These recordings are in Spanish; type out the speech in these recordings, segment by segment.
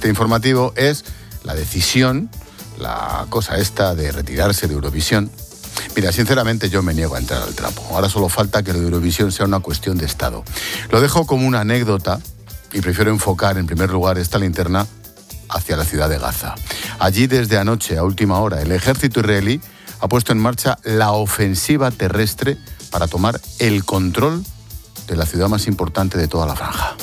este informativo es la decisión, la cosa esta de retirarse de Eurovisión. Mira, sinceramente yo me niego a entrar al trapo. Ahora solo falta que lo de Eurovisión sea una cuestión de Estado. Lo dejo como una anécdota y prefiero enfocar en primer lugar esta linterna hacia la ciudad de Gaza. Allí desde anoche a última hora el ejército israelí ha puesto en marcha la ofensiva terrestre para tomar el control de la ciudad más importante de toda la franja.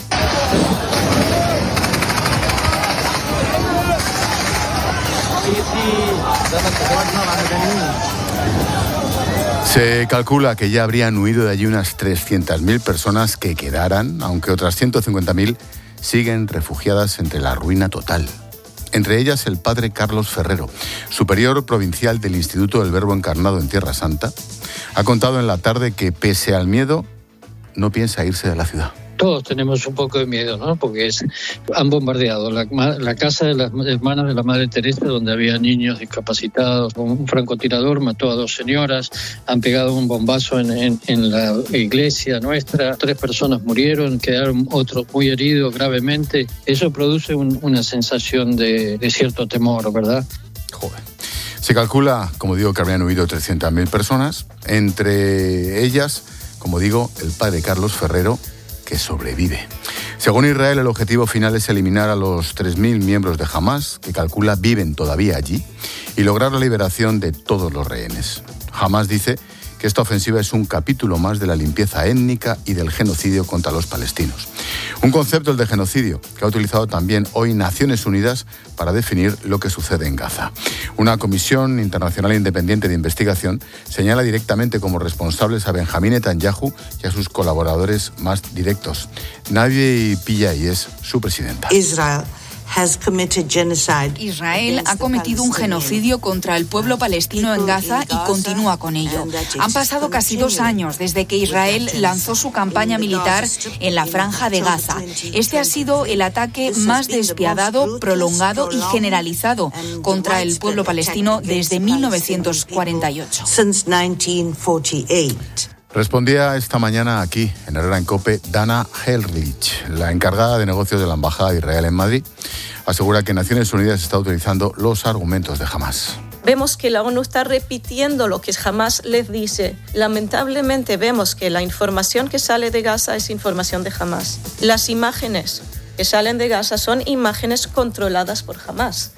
Se calcula que ya habrían huido de allí unas 300.000 personas que quedaran, aunque otras 150.000 siguen refugiadas entre la ruina total. Entre ellas el padre Carlos Ferrero, superior provincial del Instituto del Verbo Encarnado en Tierra Santa, ha contado en la tarde que pese al miedo no piensa irse de la ciudad. Todos tenemos un poco de miedo, ¿no? Porque han bombardeado la casa de las hermanas de la Madre Teresa, donde había niños discapacitados. Un francotirador mató a 2 señoras, han pegado un bombazo en la iglesia nuestra. 3 personas murieron, quedaron otros muy heridos gravemente. Eso produce una sensación de cierto temor, ¿verdad? Joder. Se calcula, como digo, que habrían huido 300.000 personas, entre ellas, como digo, el padre Carlos Ferrero, que sobrevive. Según Israel, el objetivo final es eliminar a los 3.000 miembros de Hamás, que calcula viven todavía allí, y lograr la liberación de todos los rehenes. Hamás dice que esta ofensiva es un capítulo más de la limpieza étnica y del genocidio contra los palestinos. Un concepto, el de genocidio, que ha utilizado también hoy Naciones Unidas para definir lo que sucede en Gaza. Una comisión internacional independiente de investigación señala directamente como responsables a Benjamín Netanyahu y a sus colaboradores más directos. Navi Pillay es su presidenta. Israel ha cometido un genocidio contra el pueblo palestino en Gaza y continúa con ello. Han pasado casi 2 años desde que Israel lanzó su campaña militar en la franja de Gaza. Este ha sido el ataque más despiadado, prolongado y generalizado contra el pueblo palestino desde 1948. Respondía esta mañana aquí, en Herrera en COPE, Dana Herlich, la encargada de negocios de la Embajada de Israel en Madrid. Asegura que Naciones Unidas está utilizando los argumentos de Hamás. Vemos que la ONU está repitiendo lo que Hamás les dice. Lamentablemente vemos que la información que sale de Gaza es información de Hamás. Las imágenes que salen de Gaza son imágenes controladas por Hamás.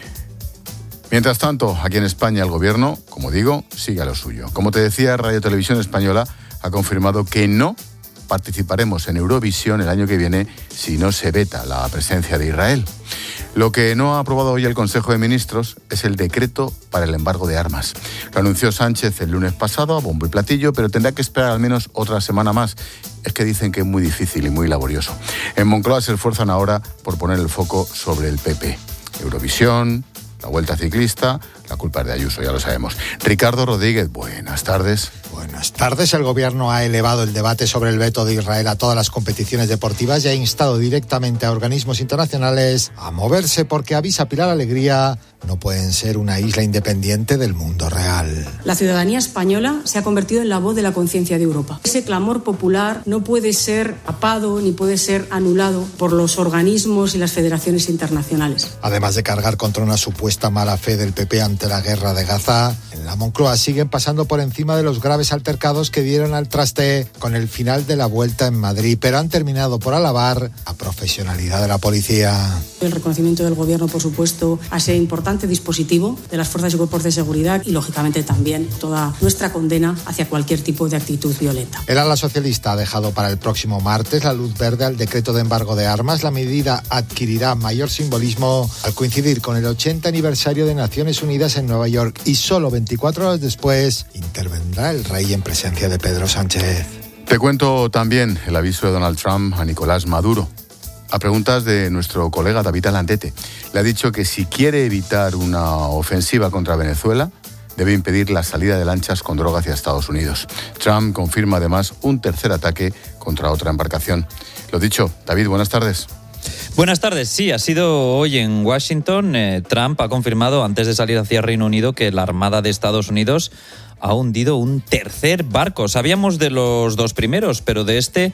Mientras tanto, aquí en España el gobierno, como digo, sigue a lo suyo. Como te decía, Radio Televisión Española ha confirmado que no participaremos en Eurovisión el año que viene si no se veta la presencia de Israel. Lo que no ha aprobado hoy el Consejo de Ministros es el decreto para el embargo de armas. Lo anunció Sánchez el lunes pasado a bombo y platillo, pero tendrá que esperar al menos otra semana más. Es que dicen que es muy difícil y muy laborioso. En Moncloa se esfuerzan ahora por poner el foco sobre el PP. Eurovisión, la Vuelta Ciclista, la culpa es de Ayuso, ya lo sabemos. Ricardo Rodríguez, buenas tardes. Buenas tardes. El Gobierno ha elevado el debate sobre el veto de Israel a todas las competiciones deportivas y ha instado directamente a organismos internacionales a moverse porque, avisa Pilar Alegría, no pueden ser una isla independiente del mundo real. La ciudadanía española se ha convertido en la voz de la conciencia de Europa. Ese clamor popular no puede ser tapado ni puede ser anulado por los organismos y las federaciones internacionales. Además de cargar contra una supuesta mala fe del PP ante la guerra de Gaza, en la Moncloa siguen pasando por encima de los graves altercados que dieron al traste con el final de la Vuelta en Madrid, pero han terminado por alabar la profesionalidad de la policía. El reconocimiento del Gobierno, por supuesto, a ese importante dispositivo de las fuerzas y cuerpos de seguridad y, lógicamente, también toda nuestra condena hacia cualquier tipo de actitud violenta. El ala socialista ha dejado para el próximo martes la luz verde al decreto de embargo de armas. La medida adquirirá mayor simbolismo al coincidir con el 80 aniversario de Naciones Unidas en Nueva York y solo 24 horas después intervendrá el rey en presencia de Pedro Sánchez. Te cuento también el aviso de Donald Trump a Nicolás Maduro. A preguntas de nuestro colega David Alandete, le ha dicho que si quiere evitar una ofensiva contra Venezuela, debe impedir la salida de lanchas con droga hacia Estados Unidos. Trump confirma además un tercer ataque contra otra embarcación. Lo dicho, David, buenas tardes. Buenas tardes. Sí, ha sido hoy en Washington. Trump ha confirmado antes de salir hacia Reino Unido que la Armada de Estados Unidos ha hundido un tercer barco. Sabíamos de los 2 primeros, pero de este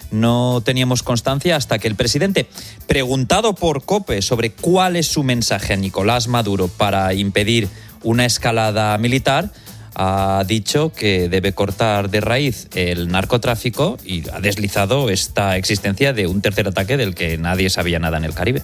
No teníamos constancia hasta que el presidente, preguntado por COPE sobre cuál es su mensaje a Nicolás Maduro para impedir una escalada militar, ha dicho que debe cortar de raíz el narcotráfico y ha deslizado esta existencia de un tercer ataque del que nadie sabía nada en el Caribe.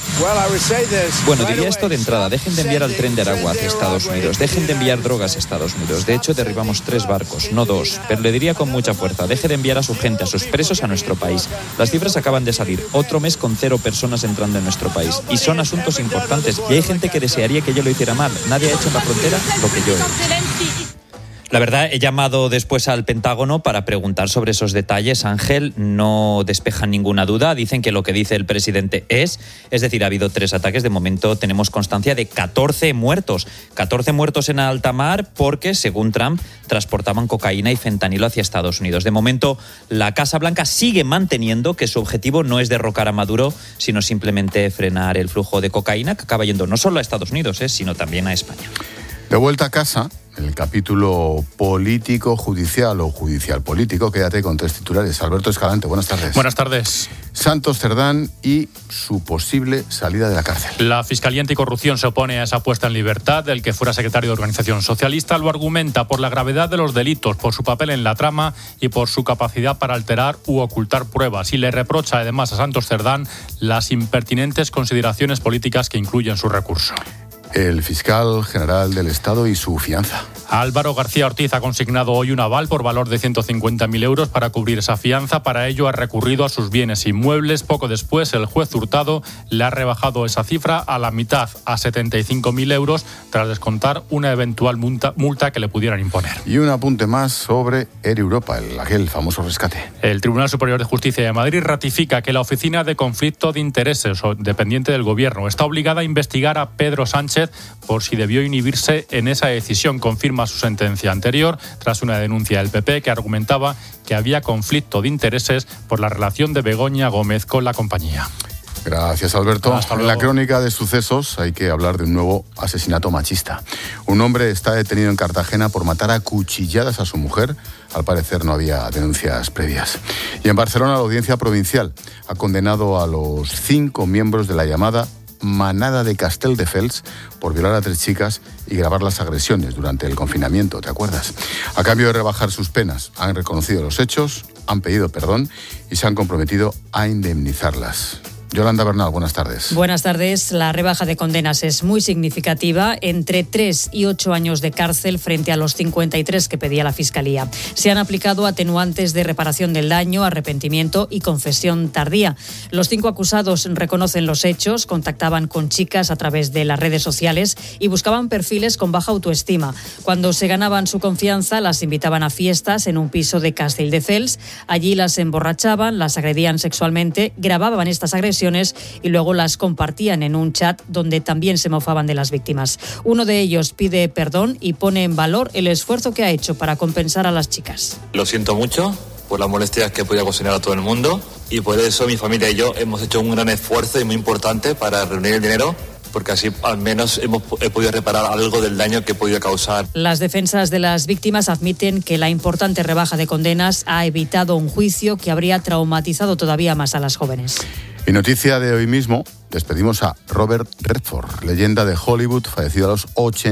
Bueno, diría esto de entrada: dejen de enviar al tren de Aragua hacia Estados Unidos, dejen de enviar drogas a Estados Unidos. De hecho, derribamos 3 barcos, no 2, pero le diría con mucha fuerza: deje de enviar a su gente, a sus presos a nuestro país. Las cifras acaban de salir, otro mes con 0 personas entrando en nuestro país, y son asuntos importantes, y hay gente que desearía que yo lo hiciera mal. Nadie ha hecho en la frontera lo que yo he hecho. La verdad, he llamado después al Pentágono para preguntar sobre esos detalles. Ángel, no despejan ninguna duda. Dicen que lo que dice el presidente es decir, ha habido 3 ataques. De momento tenemos constancia de 14 muertos. 14 muertos en alta mar porque, según Trump, transportaban cocaína y fentanilo hacia Estados Unidos. De momento, la Casa Blanca sigue manteniendo que su objetivo no es derrocar a Maduro, sino simplemente frenar el flujo de cocaína que acaba yendo no solo a Estados Unidos, sino también a España. De vuelta a casa, en el capítulo político-judicial o judicial-político, quédate con 3 titulares. Alberto Escalante, buenas tardes. Buenas tardes. Santos Cerdán y su posible salida de la cárcel. La Fiscalía Anticorrupción se opone a esa puesta en libertad del que fuera secretario de Organización Socialista. Lo argumenta por la gravedad de los delitos, por su papel en la trama y por su capacidad para alterar u ocultar pruebas. Y le reprocha además a Santos Cerdán las impertinentes consideraciones políticas que incluyen su recurso. El fiscal general del Estado y su fianza. Álvaro García Ortiz ha consignado hoy un aval por valor de 150.000 euros para cubrir esa fianza. Para ello ha recurrido a sus bienes inmuebles. Poco después, el juez Hurtado le ha rebajado esa cifra a la mitad, a 75.000 euros, tras descontar una eventual multa que le pudieran imponer. Y un apunte más sobre Air Europa, aquel famoso rescate. El Tribunal Superior de Justicia de Madrid ratifica que la Oficina de Conflicto de Intereses, dependiente del Gobierno, está obligada a investigar a Pedro Sánchez por si debió inhibirse en esa decisión. Confirma su sentencia anterior tras una denuncia del PP que argumentaba que había conflicto de intereses por la relación de Begoña Gómez con la compañía. Gracias, Alberto. En la crónica de sucesos hay que hablar de un nuevo asesinato machista. Un hombre está detenido en Cartagena por matar a cuchilladas a su mujer. Al parecer no había denuncias previas. Y en Barcelona la Audiencia Provincial ha condenado a los 5 miembros de la llamada Manada de Castelldefels por violar a 3 chicas y grabar las agresiones durante el confinamiento, ¿te acuerdas? A cambio de rebajar sus penas, han reconocido los hechos, han pedido perdón y se han comprometido a indemnizarlas. Yolanda Bernal, buenas tardes. Buenas tardes. La rebaja de condenas es muy significativa, entre 3 y 8 años de cárcel frente a los 53 que pedía la Fiscalía. Se han aplicado atenuantes de reparación del daño, arrepentimiento y confesión tardía. Los 5 acusados reconocen los hechos, contactaban con chicas a través de las redes sociales y buscaban perfiles con baja autoestima. Cuando se ganaban su confianza, las invitaban a fiestas en un piso de Castelldefels. Allí las emborrachaban, las agredían sexualmente, grababan estas agresiones y luego las compartían en un chat donde también se mofaban de las víctimas. Uno de ellos pide perdón y pone en valor el esfuerzo que ha hecho para compensar a las chicas. Lo siento mucho por las molestias que he podido ocasionar a todo el mundo y por eso mi familia y yo hemos hecho un gran esfuerzo y muy importante para reunir el dinero, porque así al menos he podido reparar algo del daño que he podido causar. Las defensas de las víctimas admiten que la importante rebaja de condenas ha evitado un juicio que habría traumatizado todavía más a las jóvenes. Y noticia de hoy mismo, despedimos a Robert Redford, leyenda de Hollywood, fallecido a los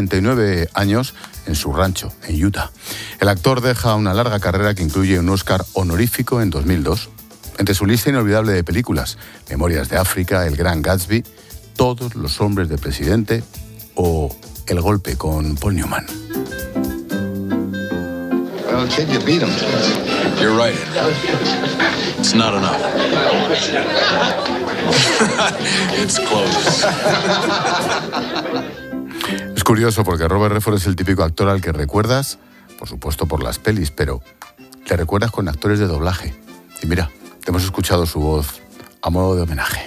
89 años en su rancho, en Utah. El actor deja una larga carrera que incluye un Oscar honorífico en 2002. Entre su lista inolvidable de películas, Memorias de África, El Gran Gatsby, Todos los hombres de presidente o El golpe con Paul Newman. Well, kid, you beat him. You're right. It's not enough. It's close. Es curioso porque Robert Redford es el típico actor al que recuerdas, por supuesto por las pelis, pero le recuerdas con actores de doblaje. Y mira, te hemos escuchado su voz a modo de homenaje.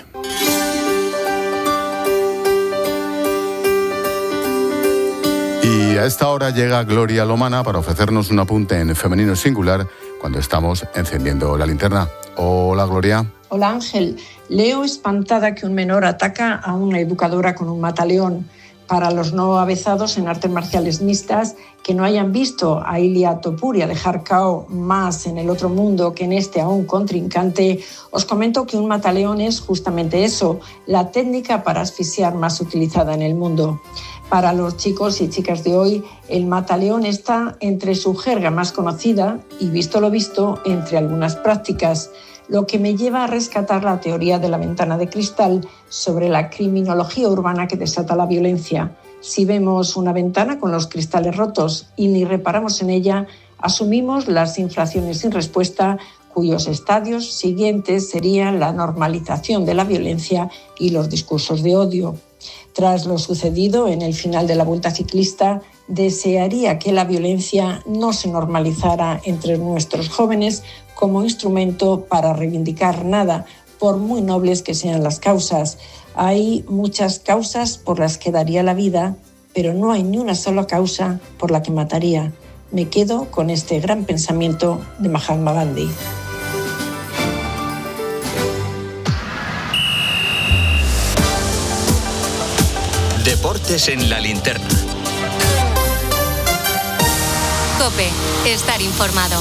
Y a esta hora llega Gloria Lomana para ofrecernos un apunte en femenino singular cuando estamos encendiendo la linterna. Hola, Gloria. Hola, Ángel. Leo espantada que un menor ataca a una educadora con un mataleón. Para los no avezados en artes marciales mixtas que no hayan visto a Ilia Topuria dejar KO más en el otro mundo que en este a un contrincante, os comento que un mataleón es justamente eso, la técnica para asfixiar más utilizada en el mundo. Para los chicos y chicas de hoy, el mataleón está entre su jerga más conocida y, visto lo visto, entre algunas prácticas, lo que me lleva a rescatar la teoría de la ventana de cristal sobre la criminología urbana que desata la violencia. Si vemos una ventana con los cristales rotos y ni reparamos en ella, asumimos las infracciones sin respuesta, cuyos estadios siguientes serían la normalización de la violencia y los discursos de odio. Tras lo sucedido en el final de la Vuelta Ciclista, desearía que la violencia no se normalizara entre nuestros jóvenes como instrumento para reivindicar nada, por muy nobles que sean las causas. Hay muchas causas por las que daría la vida, pero no hay ni una sola causa por la que mataría. Me quedo con este gran pensamiento de Mahatma Gandhi. Deportes en la linterna. COPE. Estar informado.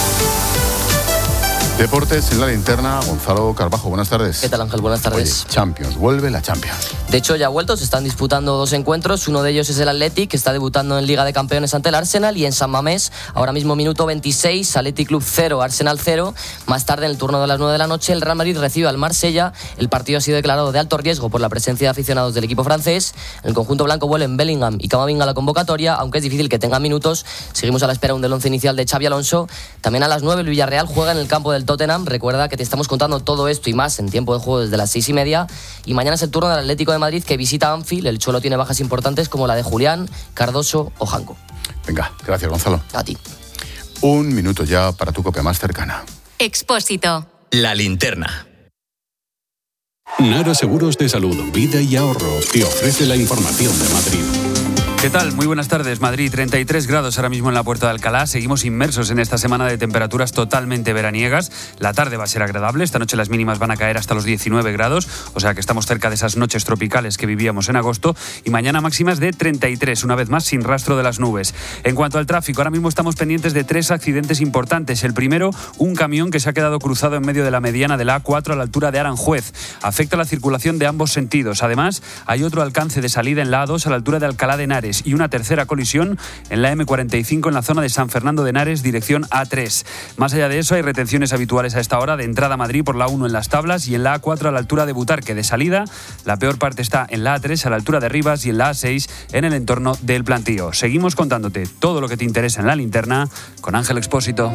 Deportes en la linterna, Gonzalo Carbajo, buenas tardes. ¿Qué tal, Ángel? Buenas tardes. Oye, Champions, vuelve la Champions. De hecho, ya ha vuelto, se están disputando 2 encuentros, uno de ellos es el Athletic, que está debutando en Liga de Campeones ante el Arsenal, y en San Mamés, ahora mismo minuto 26, Athletic Club 0, Arsenal 0. Más tarde, en el turno de las 9 de la noche, el Real Madrid recibe al Marsella. El partido ha sido declarado de alto riesgo por la presencia de aficionados del equipo francés. El conjunto blanco vuelven Bellingham y Camavinga a la convocatoria, aunque es difícil que tengan minutos. Seguimos a la espera del once inicial de Xabi Alonso. También a las 9 el Villarreal juega en el campo del Tottenham. Recuerda que te estamos contando todo esto y más en tiempo de juego desde las 6:30. Y mañana es el turno del Atlético de Madrid, que visita Anfield. El Cholo tiene bajas importantes como la de Julián, Cardoso o Janko. Venga, gracias, Gonzalo. A ti. Un minuto ya para tu copia más cercana. Expósito. La linterna. Nara Seguros de Salud, Vida y Ahorro te ofrece la información de Madrid. ¿Qué tal? Muy buenas tardes. Madrid, 33 grados ahora mismo en la Puerta de Alcalá. Seguimos inmersos en esta semana de temperaturas totalmente veraniegas. La tarde va a ser agradable. Esta noche las mínimas van a caer hasta los 19 grados, o sea que estamos cerca de esas noches tropicales que vivíamos en agosto. Y mañana máximas de 33, una vez más sin rastro de las nubes. En cuanto al tráfico, ahora mismo estamos pendientes de 3 accidentes importantes. El primero, un camión que se ha quedado cruzado en medio de la mediana de la A4 a la altura de Aranjuez. Afecta la circulación de ambos sentidos. Además, hay otro alcance de salida en la A2 a la altura de Alcalá de Henares y una tercera colisión en la M45 en la zona de San Fernando de Henares, dirección A3. Más allá de eso, hay retenciones habituales a esta hora de entrada a Madrid por la 1 en Las Tablas y en la A4 a la altura de Butarque. De salida, la peor parte está en la A3 a la altura de Rivas y en la A6 en el entorno del Plantío. Seguimos contándote todo lo que te interesa en la linterna con Ángel Expósito.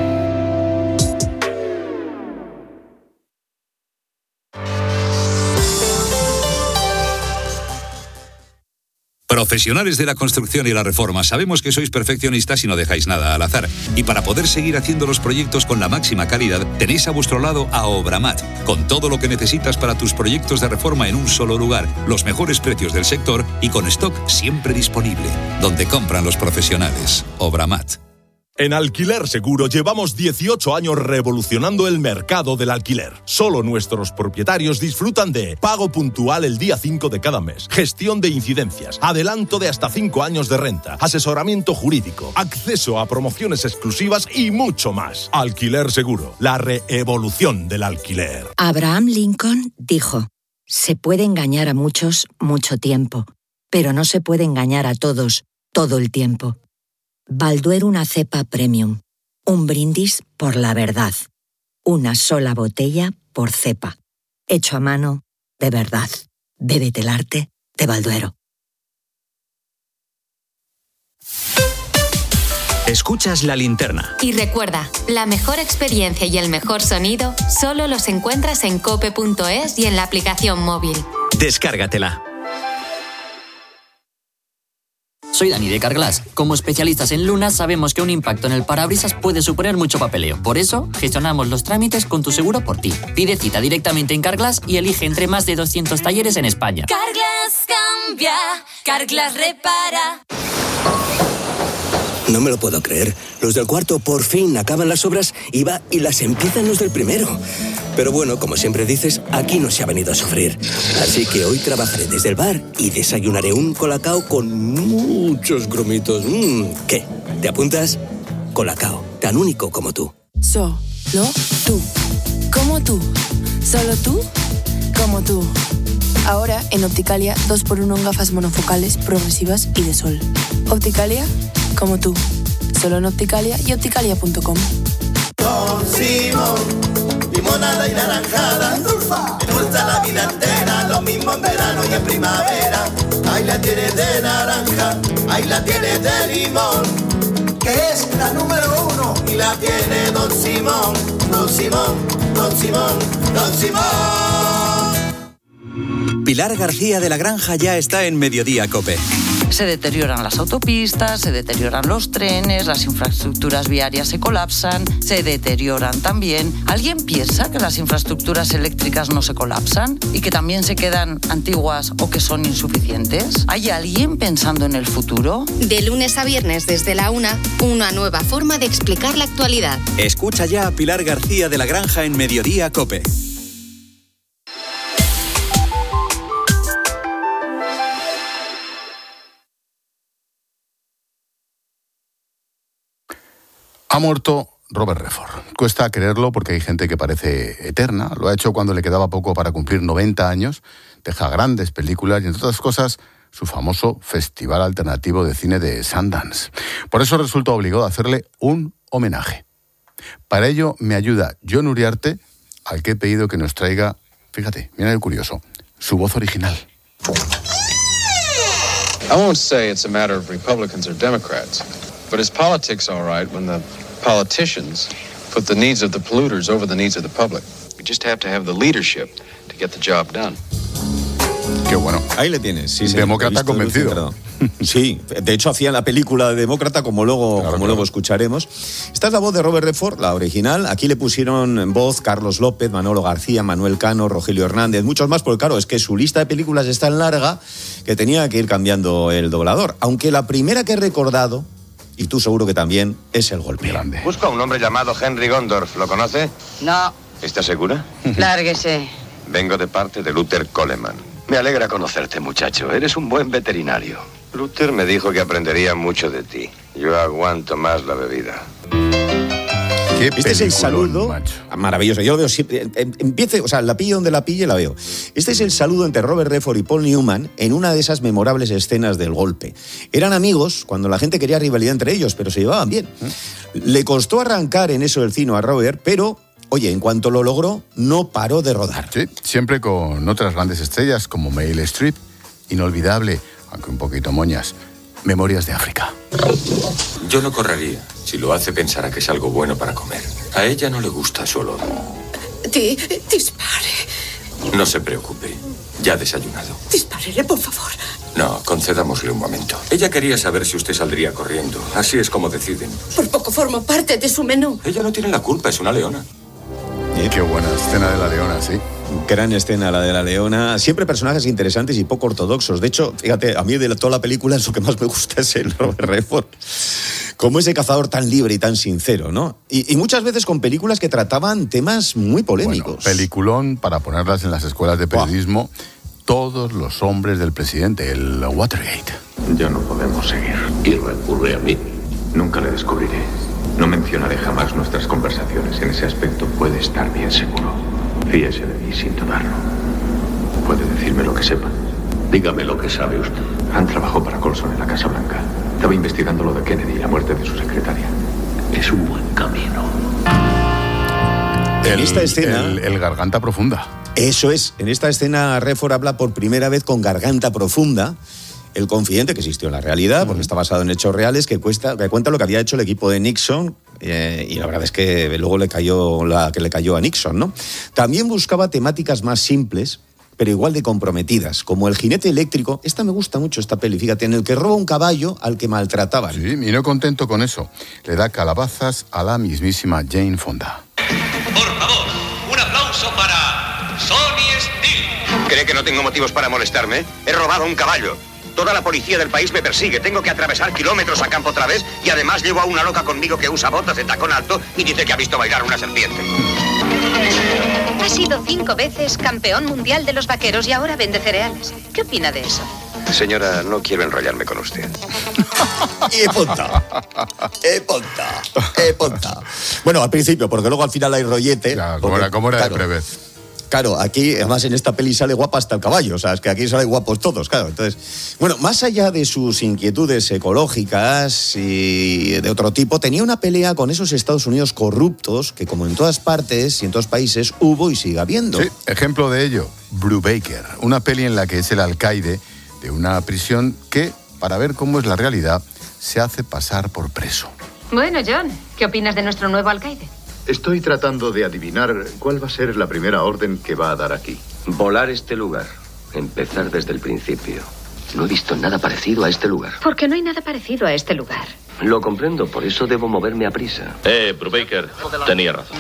Profesionales de la construcción y la reforma, sabemos que sois perfeccionistas y no dejáis nada al azar. Y para poder seguir haciendo los proyectos con la máxima calidad, tenéis a vuestro lado a Obramat, con todo lo que necesitas para tus proyectos de reforma en un solo lugar, los mejores precios del sector y con stock siempre disponible. Donde compran los profesionales. Obramat. En Alquiler Seguro llevamos 18 años revolucionando el mercado del alquiler. Solo nuestros propietarios disfrutan de pago puntual el día 5 de cada mes, gestión de incidencias, adelanto de hasta 5 años de renta, asesoramiento jurídico, acceso a promociones exclusivas y mucho más. Alquiler Seguro, la reevolución del alquiler. Abraham Lincoln dijo: se puede engañar a muchos mucho tiempo, pero no se puede engañar a todos todo el tiempo. Balduero, una cepa premium. Un brindis por la verdad. Una sola botella por cepa. Hecho a mano, de verdad. Bébete el arte de Balduero. Escuchas La Linterna. Y recuerda, la mejor experiencia y el mejor sonido solo los encuentras en cope.es y en la aplicación móvil. Descárgatela. Soy Dani de Carglass. Como especialistas en lunas sabemos que un impacto en el parabrisas puede suponer mucho papeleo. Por eso, gestionamos los trámites con tu seguro por ti. Pide cita directamente en Carglass y elige entre más de 200 talleres en España. Carglass cambia, Carglass repara. No me lo puedo creer. Los del cuarto por fin acaban las obras y las empiezan los del primero. Pero bueno, como siempre dices, aquí no se ha venido a sufrir. Así que hoy trabajaré desde el bar y desayunaré un colacao con muchos grumitos. ¿Qué? ¿Te apuntas? Colacao, tan único como tú. Solo tú. Como tú. Solo tú. Como tú. Ahora en Opticalia 2x1 en gafas monofocales, progresivas y de sol. Opticalia, como tú. Solo en Opticalia y opticalia.com. Don Simón, limonada y naranjada, endulza la vida entera, lo mismo en verano y en primavera. Ahí la tienes de naranja, ahí la tienes de limón, que es la número 1 y la tiene Don Simón, Don Simón, Don Simón, Don Simón. Pilar García de la Granja ya está en Mediodía COPE. Se deterioran las autopistas, se deterioran los trenes, las infraestructuras viarias se colapsan, se deterioran también. ¿Alguien piensa que las infraestructuras eléctricas no se colapsan y que también se quedan antiguas o que son insuficientes? ¿Hay alguien pensando en el futuro? De lunes a viernes desde la 1, una nueva forma de explicar la actualidad. Escucha ya a Pilar García de la Granja en Mediodía COPE. Ha muerto Robert Redford. Cuesta creerlo porque hay gente que parece eterna. Lo ha hecho cuando le quedaba poco para cumplir 90 años. Deja grandes películas y, entre otras cosas, su famoso Festival Alternativo de Cine de Sundance. Por eso resulta obligado a hacerle un homenaje. Para ello me ayuda Jon Uriarte, al que he pedido que nos traiga, fíjate, mira el curioso, su voz original. I won't say it's a matter of Republicans or Democrats, but is politics all right when the politicians put the needs of the polluters over the needs of the public? We just have to have the leadership to get the job done. Qué bueno. Ahí le tienes. Sí, Demócrata convencido. Sí, de hecho hacía la película de Demócrata, como luego escucharemos. Esta es la voz de Robert Redford, la original. Aquí le pusieron en voz Carlos López, Manolo García, Manuel Cano, Rogelio Hernández, muchos más, porque claro, es que su lista de películas es tan larga que tenía que ir cambiando el doblador. Aunque la primera que he recordado, y tú seguro que también, es El Golpe. Grande. Busco a un hombre llamado Henry Gondorf. ¿Lo conoce? No. ¿Está segura? Lárguese. Vengo de parte de Luther Coleman. Me alegra conocerte, muchacho. Eres un buen veterinario. Luther me dijo que aprendería mucho de ti. Yo aguanto más la bebida. Este es el saludo, macho. Maravilloso. Yo lo veo siempre. La pille donde la pille, la veo. Este es el saludo entre Robert Redford y Paul Newman en una de esas memorables escenas del Golpe. Eran amigos cuando la gente quería rivalidad entre ellos, pero se llevaban bien. Le costó arrancar en eso del cine a Robert, pero, oye, en cuanto lo logró, no paró de rodar. Sí, siempre con otras grandes estrellas como Meryl Streep, inolvidable, aunque un poquito moñas, Memorias de África. Yo no correría. Si lo hace, pensará que es algo bueno para comer. A ella no le gusta su olor. Dispare. No se preocupe. Ya ha desayunado. Dispárele, por favor. No, concedámosle un momento. Ella quería saber si usted saldría corriendo. Así es como deciden. Por poco formo parte de su menú. Ella no tiene la culpa, es una leona. Qué buena escena de la leona, sí. Gran escena la de la leona. Siempre personajes interesantes y poco ortodoxos. De hecho, fíjate, a mí de toda la película lo que más me gusta es el Robert Redford. Como ese cazador tan libre y tan sincero, ¿no? Y muchas veces con películas que trataban temas muy polémicos. Bueno, peliculón para ponerlas en las escuelas de periodismo. Todos los hombres del presidente, el Watergate. Ya no podemos seguir. Y recurre a mí. Nunca le descubriré. No mencionaré jamás nuestras conversaciones. En ese aspecto puede estar bien seguro. Fíese de mí sin dudarlo. Puede decirme lo que sepa. Dígame lo que sabe usted. Han trabajado para Colson en la Casa Blanca. Estaba investigando lo de Kennedy y la muerte de su secretaria. Es un buen camino. En esta escena... El Garganta Profunda. Eso es. En esta escena Redford habla por primera vez con Garganta Profunda. El confidente que existió en la realidad, porque está basado en hechos reales, que cuenta lo que había hecho el equipo de Nixon, y la verdad es que luego le cayó la que le cayó a Nixon, ¿no? También buscaba temáticas más simples, pero igual de comprometidas, como El jinete eléctrico. Esta me gusta mucho, esta peli, fíjate, en el que roba un caballo al que maltrataban. Sí, y no contento con eso, le da calabazas a la mismísima Jane Fonda. Por favor, un aplauso para Sonny Steele. ¿Cree que no tengo motivos para molestarme? He robado un caballo. Toda la policía del país me persigue. Tengo que atravesar kilómetros a campo otra vez y además llevo a una loca conmigo que usa botas de tacón alto y dice que ha visto bailar una serpiente. Ha sido 5 veces campeón mundial de los vaqueros y ahora vende cereales. ¿Qué opina de eso? Señora, no quiero enrollarme con usted. Y punta. Bueno, al principio, porque luego al final hay rollete. Ya, como era de prever. Claro, aquí, además en esta peli sale guapa hasta el caballo, o sea, es que aquí salen guapos todos, claro. Entonces, bueno, más allá de sus inquietudes ecológicas y de otro tipo, tenía una pelea con esos Estados Unidos corruptos que, como en todas partes y en todos países, hubo y sigue habiendo. Sí, ejemplo de ello, Brubaker, una peli en la que es el alcaide de una prisión que, para ver cómo es la realidad, se hace pasar por preso. Bueno, John, ¿qué opinas de nuestro nuevo alcaide? Estoy tratando de adivinar cuál va a ser la primera orden que va a dar aquí. Volar este lugar. Empezar desde el principio. No he visto nada parecido a este lugar. Porque no hay nada parecido a este lugar. Lo comprendo, por eso debo moverme a prisa. Brubaker, tenía razón.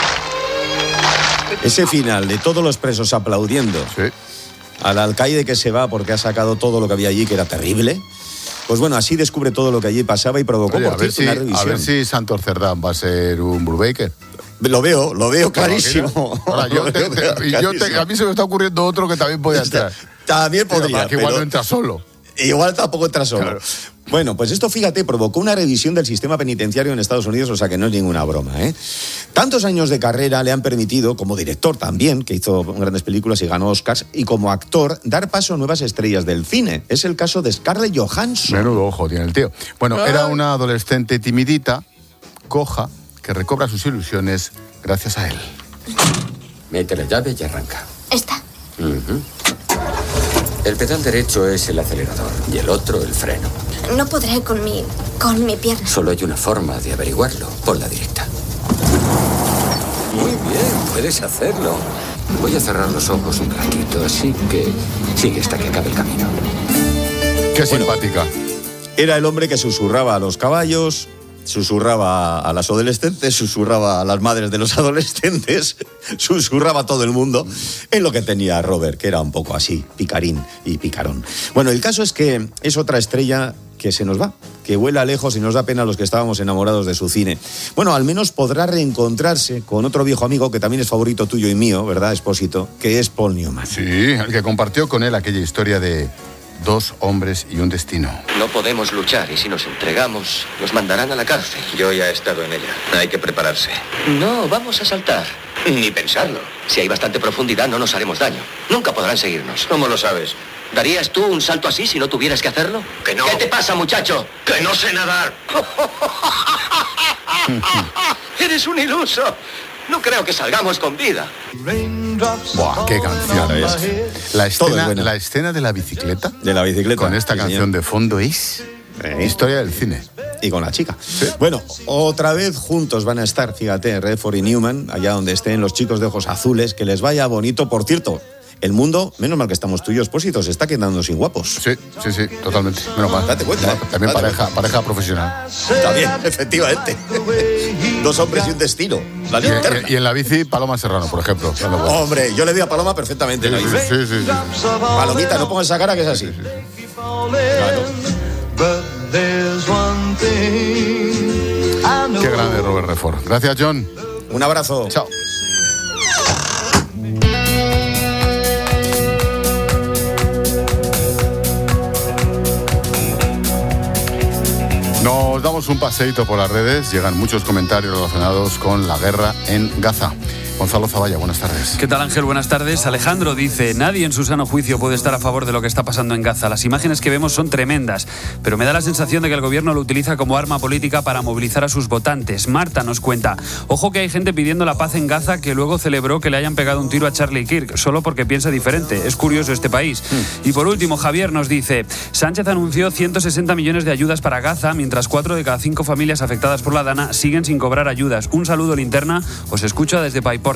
Ese final de todos los presos aplaudiendo al alcaide que se va porque ha sacado todo lo que había allí, que era terrible. Pues bueno, así descubre todo lo que allí pasaba y provocó, Oye, por cierto, una revisión. A ver si Santos Cerdán va a ser un Brubaker. Lo veo clarísimo. Ahora, a mí se me está ocurriendo otro que también podía entrar. También podría. Que igual no entra solo. Igual tampoco entra solo. Claro. Bueno, pues esto, fíjate, provocó una revisión del sistema penitenciario en Estados Unidos, o sea que no es ninguna broma, ¿eh? Tantos años de carrera le han permitido, como director también, que hizo grandes películas y ganó Oscars, y como actor, dar paso a nuevas estrellas del cine. Es el caso de Scarlett Johansson. Menudo ojo tiene el tío. Bueno, era una adolescente timidita, coja, que recobra sus ilusiones gracias a él. Mete la llave y arranca. Está. El pedal derecho es el acelerador y el otro el freno. No podré con mi pierna. Solo hay una forma de averiguarlo. Pon la directa. Muy bien, puedes hacerlo. Voy a cerrar los ojos un ratito, así que sigue hasta que acabe el camino. Qué simpática. Era el hombre que susurraba a los caballos, susurraba a las adolescentes, susurraba a las madres de los adolescentes, susurraba a todo el mundo en lo que tenía Robert, que era un poco así, picarín y picarón. Bueno, el caso es que es otra estrella que se nos va, que vuela lejos y nos da pena a los que estábamos enamorados de su cine. Bueno, al menos podrá reencontrarse con otro viejo amigo que también es favorito tuyo y mío, ¿verdad, Espósito? Que es Paul Newman. Sí, el que compartió con él aquella historia de 2 hombres y un destino. No podemos luchar y si nos entregamos, nos mandarán a la cárcel. Yo ya he estado en ella. Hay que prepararse. No, vamos a saltar. Ni pensarlo. Si hay bastante profundidad, no nos haremos daño. Nunca podrán seguirnos. ¿Cómo lo sabes? ¿Darías tú un salto así si no tuvieras que hacerlo? Que no. ¿Qué te pasa, muchacho? Que no sé nadar. Eres un iluso. No creo que salgamos con vida. Buah, qué canción es. La escena de la bicicleta. De la bicicleta. Con esta canción de fondo es historia del cine. Y con la chica. Sí. Bueno, otra vez juntos van a estar, fíjate, Redford y Newman, allá donde estén los chicos de ojos azules, que les vaya bonito. Por cierto, el mundo, menos mal que estamos tú y yo, Espósito, se está quedando sin guapos. Sí, totalmente. Menos mal. Date cuenta. También pareja profesional. También, efectivamente. 2 hombres y un destino. La linterna. Y en la bici, Paloma Serrano, por ejemplo. Hombre, yo le doy a Paloma perfectamente en la bici. Sí. Palomita, no pongas esa cara que es así. Claro. Qué grande Robert Redford. Gracias, John. Un abrazo. Chao. Nos damos un paseíto por las redes, llegan muchos comentarios relacionados con la guerra en Gaza. Gonzalo Zavalla, buenas tardes. ¿Qué tal, Ángel? Buenas tardes. Alejandro dice: nadie en su sano juicio puede estar a favor de lo que está pasando en Gaza. Las imágenes que vemos son tremendas, pero me da la sensación de que el gobierno lo utiliza como arma política para movilizar a sus votantes. Marta nos cuenta: ojo que hay gente pidiendo la paz en Gaza que luego celebró que le hayan pegado un tiro a Charlie Kirk, solo porque piensa diferente. Es curioso este país. Y por último, Javier nos dice: Sánchez anunció 160 millones de ayudas para Gaza, mientras 4 de cada 5 familias afectadas por la Dana siguen sin cobrar ayudas. Un saludo, Linterna. Os escucho desde Paiporta.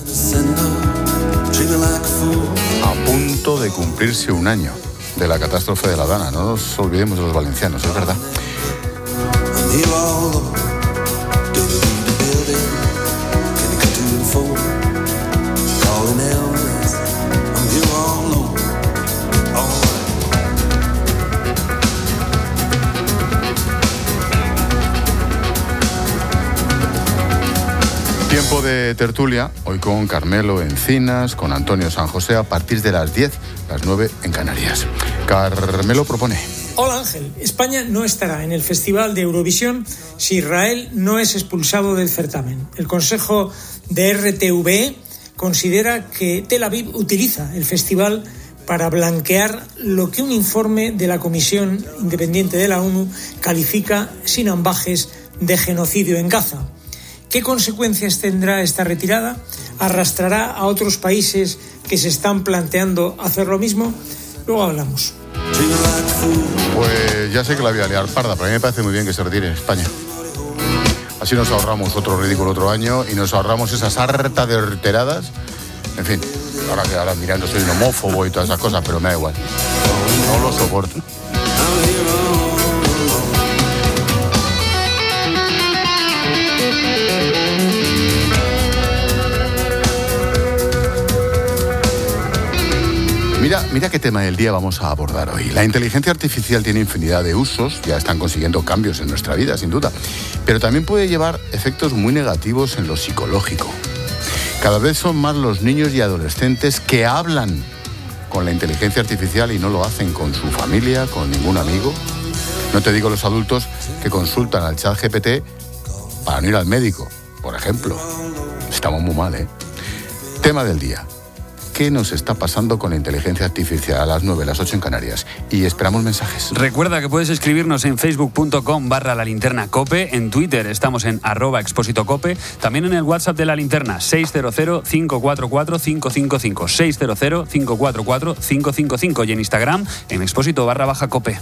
A punto de cumplirse un año de la catástrofe de la Dana. No nos olvidemos de los valencianos, es verdad. de tertulia, hoy con Carmelo Encinas, con Antonio San José, a partir de las 10, las 9 en Canarias. Carmelo propone. Hola Ángel, España no estará en el Festival de Eurovisión si Israel no es expulsado del certamen. El Consejo de RTVE considera que Tel Aviv utiliza el festival para blanquear lo que un informe de la Comisión Independiente de la ONU califica sin ambajes de genocidio en Gaza. ¿Qué consecuencias tendrá esta retirada? ¿Arrastrará a otros países que se están planteando hacer lo mismo? Luego hablamos. Pues ya sé que la voy a liar parda, pero a mí me parece muy bien que se retire España. Así nos ahorramos otro ridículo otro año y nos ahorramos esa sarta de horteradas. En fin, ahora mirando soy un homófobo y todas esas cosas, pero me da igual. No lo soporto. Mira qué tema del día vamos a abordar hoy. La inteligencia artificial tiene infinidad de usos, ya están consiguiendo cambios en nuestra vida, sin duda, pero también puede llevar efectos muy negativos en lo psicológico. Cada vez son más los niños y adolescentes que hablan con la inteligencia artificial y no lo hacen con su familia, con ningún amigo. No te digo los adultos que consultan al ChatGPT para no ir al médico, por ejemplo. Estamos muy mal, ¿eh? Tema del día. ¿Qué nos está pasando con la inteligencia artificial? A las 9, las 8 en Canarias. Y esperamos mensajes. Recuerda que puedes escribirnos en facebook.com/lalinternacope. En Twitter estamos en @expósitocope. También en el WhatsApp de La Linterna, 600-544-555. 600-544-555. Y en Instagram, en expósito_cope.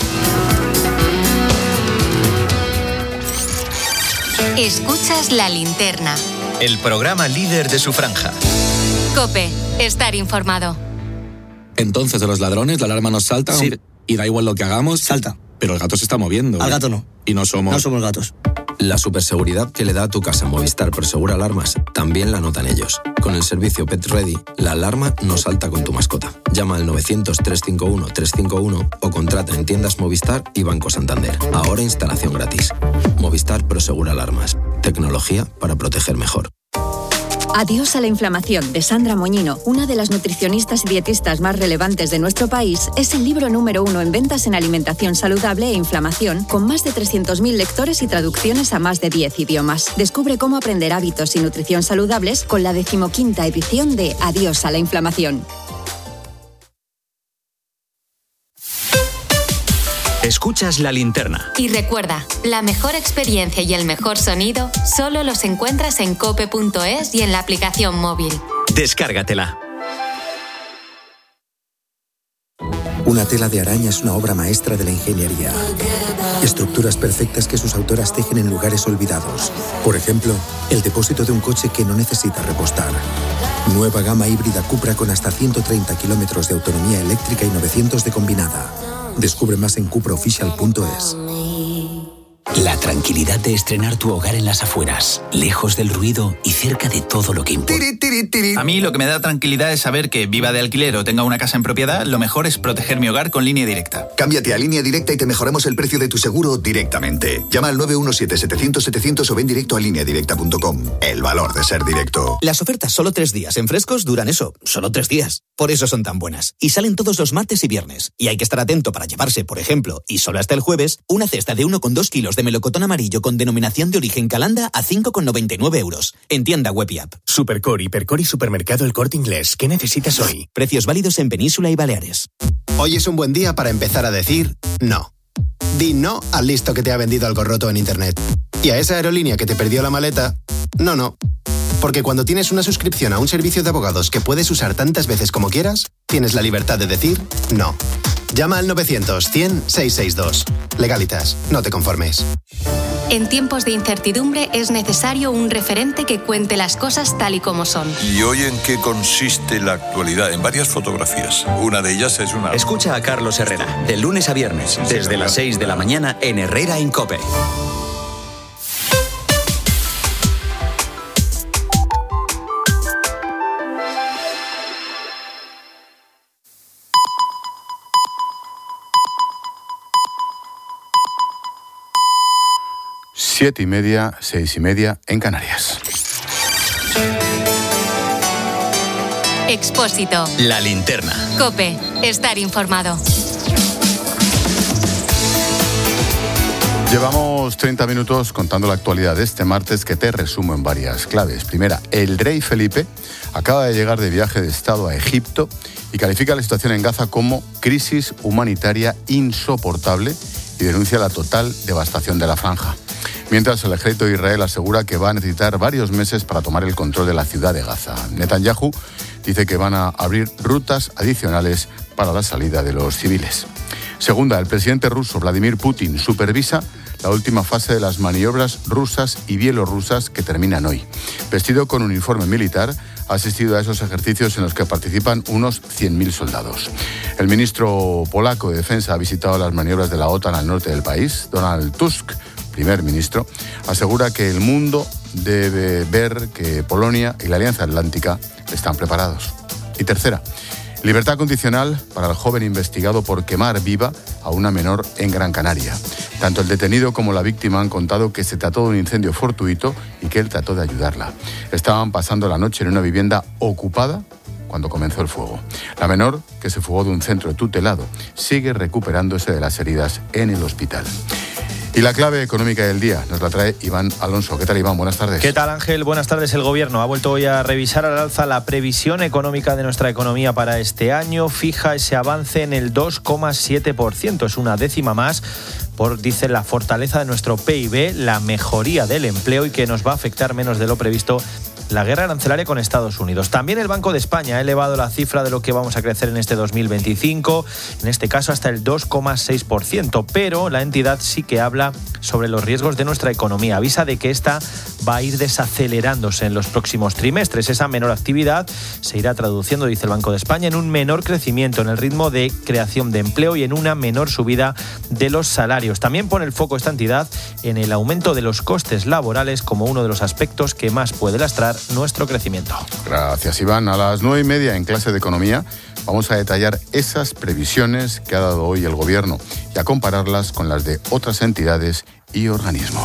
Escuchas La Linterna. El programa líder de su franja. COPE. Estar informado. Entonces, de los ladrones, la alarma nos salta. Sí. Y da igual lo que hagamos. Salta. Pero el gato se está moviendo. Al gato no. Y no somos gatos. La superseguridad que le da a tu casa Movistar Prosegur Alarmas también la notan ellos. Con el servicio Pet Ready, la alarma no salta con tu mascota. Llama al 900-351-351 o contrata en tiendas Movistar y Banco Santander. Ahora instalación gratis. Movistar Prosegur Alarmas. Tecnología para proteger mejor. Adiós a la inflamación, de Sandra Moñino, una de las nutricionistas y dietistas más relevantes de nuestro país, es el libro número 1 en ventas en alimentación saludable e inflamación, con más de 300.000 lectores y traducciones a más de 10 idiomas. Descubre cómo aprender hábitos y nutrición saludables con la 15ª edición de Adiós a la inflamación. Escuchas La Linterna. Y recuerda, la mejor experiencia y el mejor sonido solo los encuentras en cope.es y en la aplicación móvil. Descárgatela. Una tela de araña es una obra maestra de la ingeniería. Estructuras perfectas que sus autoras tejen en lugares olvidados. Por ejemplo, el depósito de un coche que no necesita repostar. Nueva gama híbrida Cupra con hasta 130 kilómetros de autonomía eléctrica y 900 de combinada. Descubre más en cupraofficial.es. La tranquilidad de estrenar tu hogar en las afueras, lejos del ruido y cerca de todo lo que importa. A mí lo que me da tranquilidad es saber que, viva de alquiler o tenga una casa en propiedad, lo mejor es proteger mi hogar con Línea Directa. Cámbiate a Línea Directa y te mejoramos el precio de tu seguro directamente. Llama al 917-700-700 o ven directo a lineadirecta.com. El valor de ser directo. Las ofertas solo 3 días en Frescos duran eso, solo 3 días. Por eso son tan buenas. Y salen todos los martes y viernes. Y hay que estar atento para llevarse, por ejemplo, y solo hasta el jueves, una cesta de 1,2 kilos de melocotón amarillo con denominación de origen Calanda a 5,99 euros. En tienda web y app. Supercor, Hipercor y Supermercado El Corte Inglés. ¿Qué necesitas hoy? Precios válidos en Península y Baleares. Hoy es un buen día para empezar a decir no. Di no al listo que te ha vendido algo roto en internet. Y a esa aerolínea que te perdió la maleta, no. Porque cuando tienes una suscripción a un servicio de abogados que puedes usar tantas veces como quieras, tienes la libertad de decir no. Llama al 900-100-662. Legalitas, no te conformes. En tiempos de incertidumbre es necesario un referente que cuente las cosas tal y como son. ¿Y hoy en qué consiste la actualidad? En varias fotografías. Una de ellas es una... Escucha a Carlos Herrera, de lunes a viernes, desde las 6 de la mañana en Herrera en COPE. Siete y media, 6:30 en Canarias. Expósito. La linterna. COPE. Estar informado. Llevamos 30 minutos contando la actualidad de este martes, que te resumo en varias claves. Primera, el rey Felipe acaba de llegar de viaje de Estado a Egipto y califica la situación en Gaza como crisis humanitaria insoportable y denuncia la total devastación de la franja. Mientras, el ejército de Israel asegura que va a necesitar varios meses para tomar el control de la ciudad de Gaza. Netanyahu dice que van a abrir rutas adicionales para la salida de los civiles. Segunda, el presidente ruso Vladimir Putin supervisa la última fase de las maniobras rusas y bielorrusas que terminan hoy. Vestido con uniforme militar, ha asistido a esos ejercicios en los que participan unos 100.000 soldados. El ministro polaco de Defensa ha visitado las maniobras de la OTAN al norte del país. Donald Tusk, primer ministro, asegura que el mundo debe ver que Polonia y la Alianza Atlántica están preparados. Y tercera, libertad condicional para el joven investigado por quemar viva a una menor en Gran Canaria. Tanto el detenido como la víctima han contado que se trató de un incendio fortuito y que él trató de ayudarla. Estaban pasando la noche en una vivienda ocupada cuando comenzó el fuego. La menor, que se fugó de un centro tutelado, sigue recuperándose de las heridas en el hospital. Y la clave económica del día nos la trae Iván Alonso. ¿Qué tal, Iván? Buenas tardes. ¿Qué tal, Ángel? Buenas tardes. El Gobierno ha vuelto hoy a revisar al alza la previsión económica de nuestra economía para este año. Fija ese avance en el 2,7%. Es una décima más por, dice, la fortaleza de nuestro PIB, la mejoría del empleo y que nos va a afectar menos de lo previsto la guerra arancelaria con Estados Unidos. También el Banco de España ha elevado la cifra de lo que vamos a crecer en este 2025, en este caso hasta el 2,6%, pero la entidad sí que habla sobre los riesgos de nuestra economía. Avisa de que esta va a ir desacelerándose en los próximos trimestres. Esa menor actividad se irá traduciendo, dice el Banco de España, en un menor crecimiento en el ritmo de creación de empleo y en una menor subida de los salarios. También pone el foco esta entidad en el aumento de los costes laborales como uno de los aspectos que más puede lastrar nuestro crecimiento. Gracias, Iván. A las 9:30 en clase de economía vamos a detallar esas previsiones que ha dado hoy el Gobierno y a compararlas con las de otras entidades y organismos.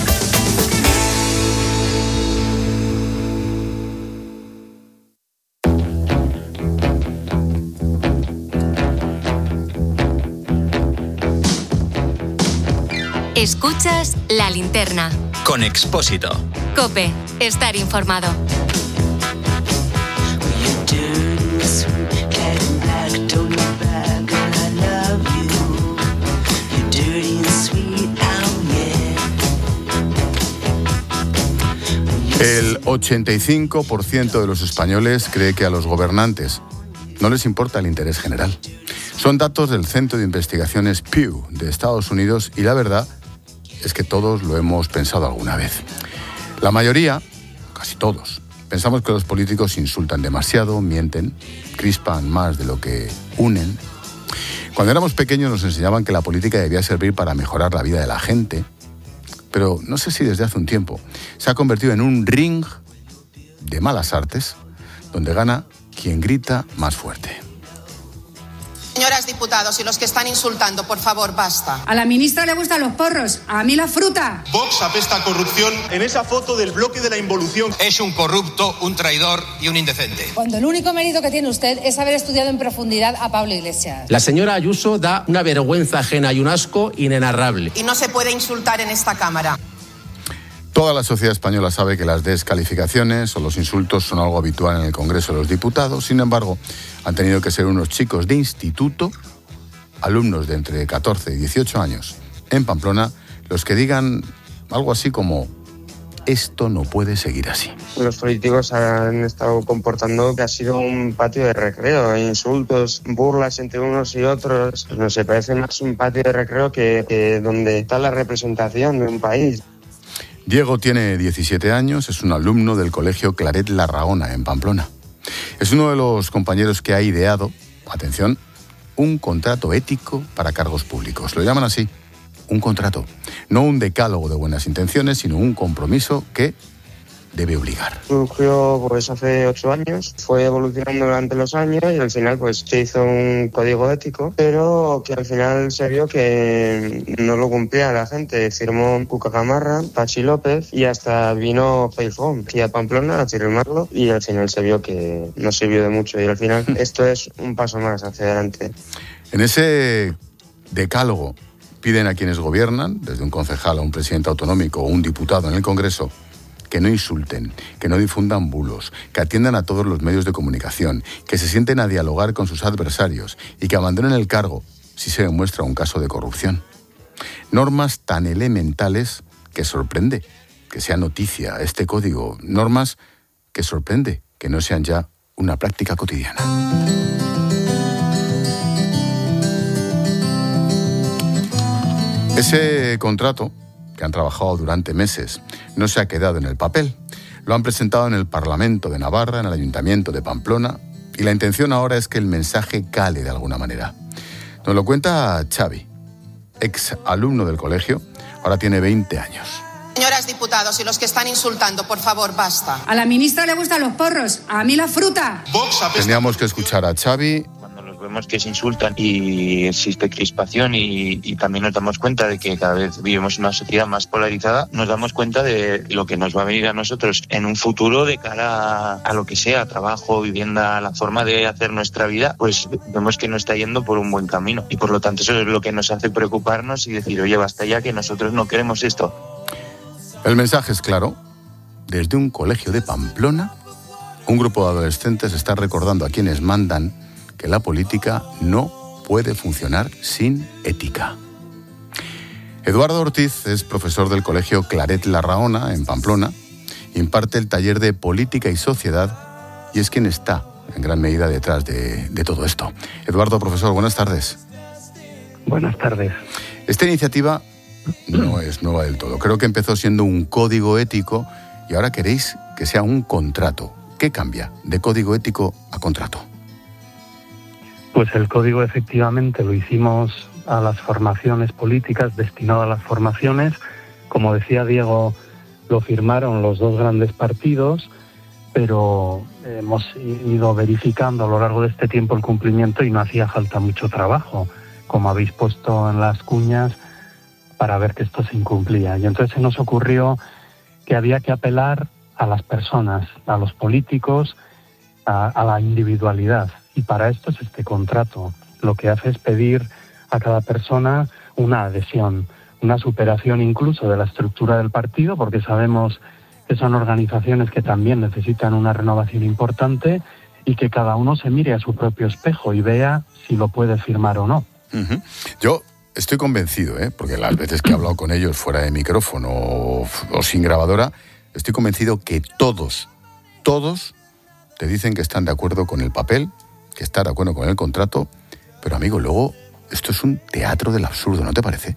Escuchas La Linterna. Con Expósito. COPE. Estar informado. El 85% de los españoles cree que a los gobernantes no les importa el interés general. Son datos del Centro de Investigaciones Pew de Estados Unidos y la verdad es que todos lo hemos pensado alguna vez. La mayoría, casi todos, pensamos que los políticos insultan demasiado, mienten, crispan más de lo que unen. Cuando éramos pequeños nos enseñaban que la política debía servir para mejorar la vida de la gente, pero no sé si desde hace un tiempo se ha convertido en un ring de malas artes donde gana quien grita más fuerte. Señoras diputados y los que están insultando, por favor, basta. A la ministra le gustan los porros, a mí la fruta. Vox apesta a corrupción en esa foto del bloque de la involución. Es un corrupto, un traidor y un indecente. Cuando el único mérito que tiene usted es haber estudiado en profundidad a Pablo Iglesias. La señora Ayuso da una vergüenza ajena y un asco inenarrable. Y no se puede insultar en esta Cámara. Toda la sociedad española sabe que las descalificaciones o los insultos son algo habitual en el Congreso de los Diputados. Sin embargo, han tenido que ser unos chicos de instituto, alumnos de entre 14 y 18 años, en Pamplona, los que digan algo así como: esto no puede seguir así. Los políticos han estado comportando que ha sido un patio de recreo, insultos, burlas entre unos y otros. No sé, parece más un patio de recreo que donde está la representación de un país. Diego tiene 17 años, es un alumno del colegio Claret La Rahona, en Pamplona. Es uno de los compañeros que ha ideado, atención, un contrato ético para cargos públicos. Lo llaman así, un contrato. No un decálogo de buenas intenciones, sino un compromiso que debe obligar. Surgió pues hace 8 años, fue evolucionando durante los años y al final pues se hizo un código ético, pero que al final se vio que no lo cumplía la gente. Firmó Cuca Gamarra, Pachi López y hasta vino Feijó aquí a Pamplona a firmarlo y al final se vio que no sirvió de mucho y al final esto es un paso más hacia adelante. En ese decálogo piden a quienes gobiernan, desde un concejal a un presidente autonómico o un diputado en el Congreso, que no insulten, que no difundan bulos, que atiendan a todos los medios de comunicación, que se sienten a dialogar con sus adversarios y que abandonen el cargo si se demuestra un caso de corrupción. Normas tan elementales que sorprende que sea noticia este código. Normas que sorprende que no sean ya una práctica cotidiana. Ese contrato, que han trabajado durante meses, no se ha quedado en el papel. Lo han presentado en el Parlamento de Navarra, en el Ayuntamiento de Pamplona, y la intención ahora es que el mensaje cale de alguna manera. Nos lo cuenta Xavi, ex alumno del colegio, ahora tiene 20 años. Señoras diputados y los que están insultando, por favor, basta. A la ministra le gustan los porros, a mí la fruta. Teníamos que escuchar a Xavi. Vemos que se insultan y existe crispación y también nos damos cuenta de que cada vez vivimos en una sociedad más polarizada, nos damos cuenta de lo que nos va a venir a nosotros en un futuro de cara a lo que sea, trabajo, vivienda, la forma de hacer nuestra vida, pues vemos que no está yendo por un buen camino y por lo tanto eso es lo que nos hace preocuparnos y decir, oye, basta ya que nosotros no queremos esto. El mensaje es claro. Desde un colegio de Pamplona, un grupo de adolescentes está recordando a quienes mandan que la política no puede funcionar sin ética. Eduardo Ortiz es profesor del colegio Claret Larraona, en Pamplona, imparte el taller de Política y Sociedad y es quien está en gran medida detrás de todo esto. Eduardo, profesor, buenas tardes. Buenas tardes. Esta iniciativa no es nueva del todo. Creo que empezó siendo un código ético y ahora queréis que sea un contrato. ¿Qué cambia de código ético a contrato? Pues el código efectivamente lo hicimos a las formaciones políticas, destinado a las formaciones. Como decía Diego, lo firmaron los dos grandes partidos, pero hemos ido verificando a lo largo de este tiempo el cumplimiento y no hacía falta mucho trabajo, como habéis puesto en las cuñas, para ver que esto se incumplía. Y entonces se nos ocurrió que había que apelar a las personas, a los políticos, a la individualidad. Y para esto es este contrato. Lo que hace es pedir a cada persona una adhesión, una superación incluso de la estructura del partido, porque sabemos que son organizaciones que también necesitan una renovación importante y que cada uno se mire a su propio espejo y vea si lo puede firmar o no. Uh-huh. Yo estoy convencido, porque las veces que he hablado con ellos fuera de micrófono o sin grabadora, estoy convencido que todos te dicen que están de acuerdo con el papel, que está de acuerdo con el contrato, pero amigo, luego esto es un teatro del absurdo, ¿no te parece?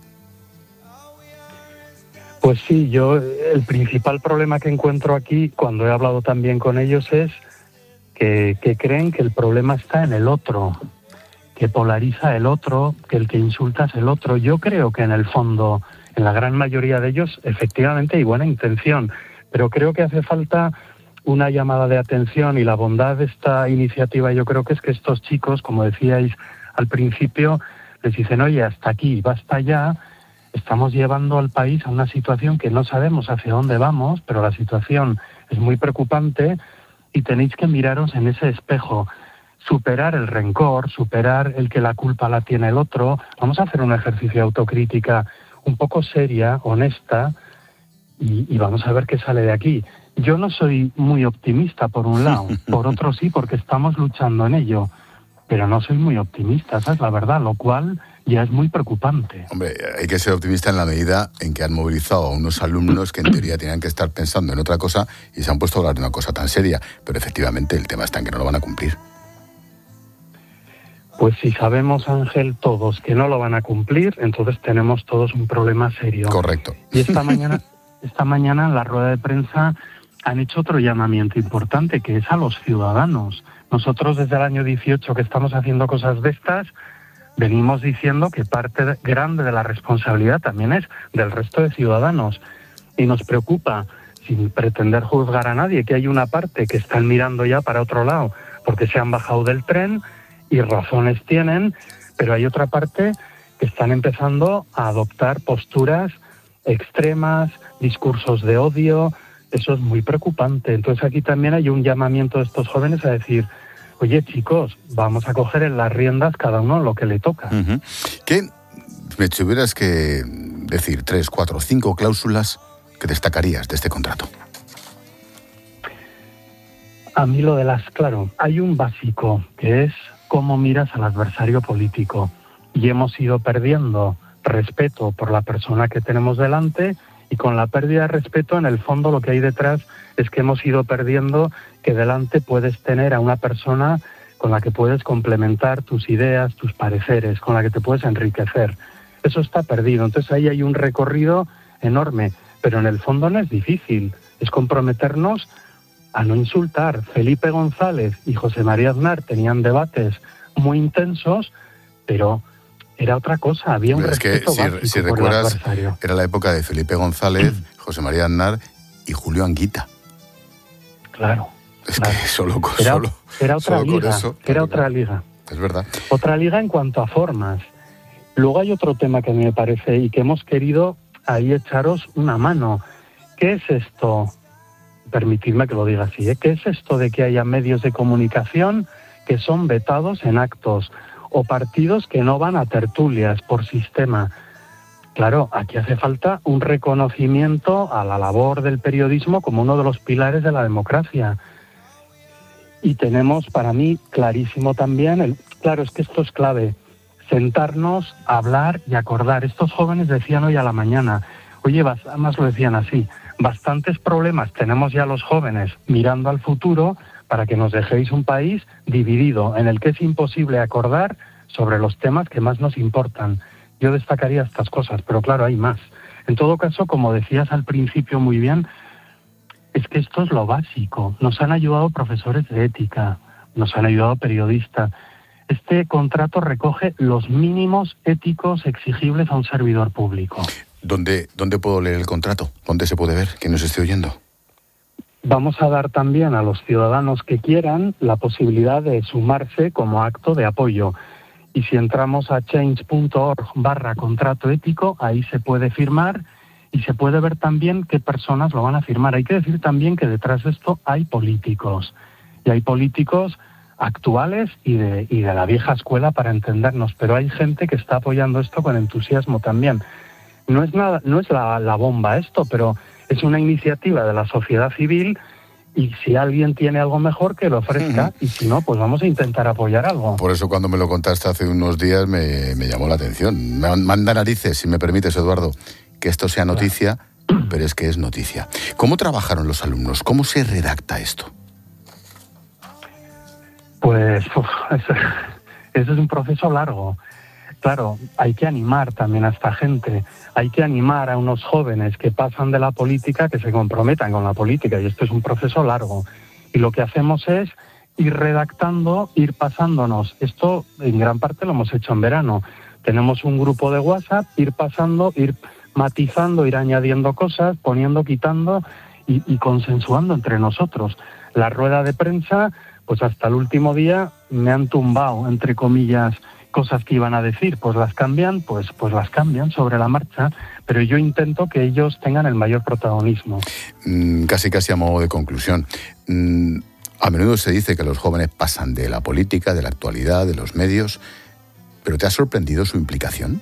Pues sí, yo el principal problema que encuentro aquí, cuando he hablado también con ellos, es que creen que el problema está en el otro, que polariza el otro, que el que insulta es el otro. Yo creo que en el fondo, en la gran mayoría de ellos, efectivamente hay buena intención, pero creo que hace falta una llamada de atención y la bondad de esta iniciativa yo creo que es que estos chicos, como decíais al principio, les dicen, oye, hasta aquí, basta ya, estamos llevando al país a una situación que no sabemos hacia dónde vamos, pero la situación es muy preocupante y tenéis que miraros en ese espejo, superar el rencor, superar el que la culpa la tiene el otro. Vamos a hacer un ejercicio de autocrítica un poco seria, honesta, y vamos a ver qué sale de aquí. Yo no soy muy optimista por un lado, por otro sí, porque estamos luchando en ello, pero no soy muy optimista, esa es la verdad, lo cual ya es muy preocupante. Hombre, hay que ser optimista en la medida en que han movilizado a unos alumnos que en teoría tenían que estar pensando en otra cosa y se han puesto a hablar de una cosa tan seria, pero efectivamente el tema está en que no lo van a cumplir. Pues si sabemos, Ángel, todos que no lo van a cumplir, entonces tenemos todos un problema serio. Correcto. Y esta mañana en la rueda de prensa han hecho otro llamamiento importante, que es a los ciudadanos. Nosotros desde el año 18 que estamos haciendo cosas de estas, venimos diciendo que parte grande de la responsabilidad también es del resto de ciudadanos. Y nos preocupa sin pretender juzgar a nadie, que hay una parte que están mirando ya para otro lado porque se han bajado del tren y razones tienen, pero hay otra parte que están empezando a adoptar posturas extremas, discursos de odio. Eso es muy preocupante. Entonces aquí también hay un llamamiento de estos jóvenes a decir, oye chicos, vamos a coger en las riendas cada uno lo que le toca. Uh-huh. ¿Qué me tuvieras que decir 3, 4, 5 cláusulas que destacarías de este contrato? A mí claro, hay un básico que es cómo miras al adversario político. Y hemos ido perdiendo respeto por la persona que tenemos delante, y con la pérdida de respeto, en el fondo lo que hay detrás es que hemos ido perdiendo que delante puedes tener a una persona con la que puedes complementar tus ideas, tus pareceres, con la que te puedes enriquecer. Eso está perdido. Entonces ahí hay un recorrido enorme, pero en el fondo no es difícil. Es comprometernos a no insultar. Felipe González y José María Aznar tenían debates muy intensos, pero era otra cosa, había un respeto básico si por recuerdas, el adversario. Era la época de Felipe González, José María Aznar y Julio Anguita. Claro. Es que solo era otra liga, con eso, era otra liga. Es verdad. Otra liga en cuanto a formas. Luego hay otro tema que a mí me parece y que hemos querido ahí echaros una mano. ¿Qué es esto? Permitidme que lo diga así, ¿eh? ¿Qué es esto de que haya medios de comunicación que son vetados en actos o partidos que no van a tertulias por sistema? Claro, aquí hace falta un reconocimiento a la labor del periodismo como uno de los pilares de la democracia. Y tenemos, para mí, clarísimo también, claro, es que esto es clave, sentarnos, hablar y acordar. Estos jóvenes decían hoy a la mañana, oye, además lo decían así, bastantes problemas tenemos ya los jóvenes mirando al futuro para que nos dejéis un país dividido, en el que es imposible acordar sobre los temas que más nos importan. Yo destacaría estas cosas, pero claro, hay más. En todo caso, como decías al principio muy bien, es que esto es lo básico. Nos han ayudado profesores de ética, nos han ayudado periodistas. Este contrato recoge los mínimos éticos exigibles a un servidor público. ¿Dónde puedo leer el contrato? ¿Dónde se puede ver? ¿Quién nos esté oyendo? Vamos a dar también a los ciudadanos que quieran la posibilidad de sumarse como acto de apoyo. Y si entramos a change.org/contrato ético, ahí se puede firmar y se puede ver también qué personas lo van a firmar. Hay que decir también que detrás de esto hay políticos. Y hay políticos actuales y de la vieja escuela, para entendernos. Pero hay gente que está apoyando esto con entusiasmo también. No es la bomba esto, pero es una iniciativa de la sociedad civil. Y si alguien tiene algo mejor, que lo ofrezca. Y si no, pues vamos a intentar apoyar algo. Por eso cuando me lo contaste hace unos días me llamó la atención. Me manda narices, si me permites, Eduardo, que esto sea noticia, pero es que es noticia. ¿Cómo trabajaron los alumnos? ¿Cómo se redacta esto? Pues eso es un proceso largo. Claro, hay que animar también a esta gente, hay que animar a unos jóvenes que pasan de la política, que se comprometan con la política, y esto es un proceso largo. Y lo que hacemos es ir redactando, ir pasándonos. Esto en gran parte lo hemos hecho en verano. Tenemos un grupo de WhatsApp, ir pasando, ir matizando, ir añadiendo cosas, poniendo, quitando y consensuando entre nosotros. La rueda de prensa, pues hasta el último día me han tumbado, entre comillas, cosas que iban a decir, pues las cambian sobre la marcha, pero yo intento que ellos tengan el mayor protagonismo. Casi a modo de conclusión, a menudo se dice que los jóvenes pasan de la política, de la actualidad, de los medios, pero ¿te ha sorprendido su implicación?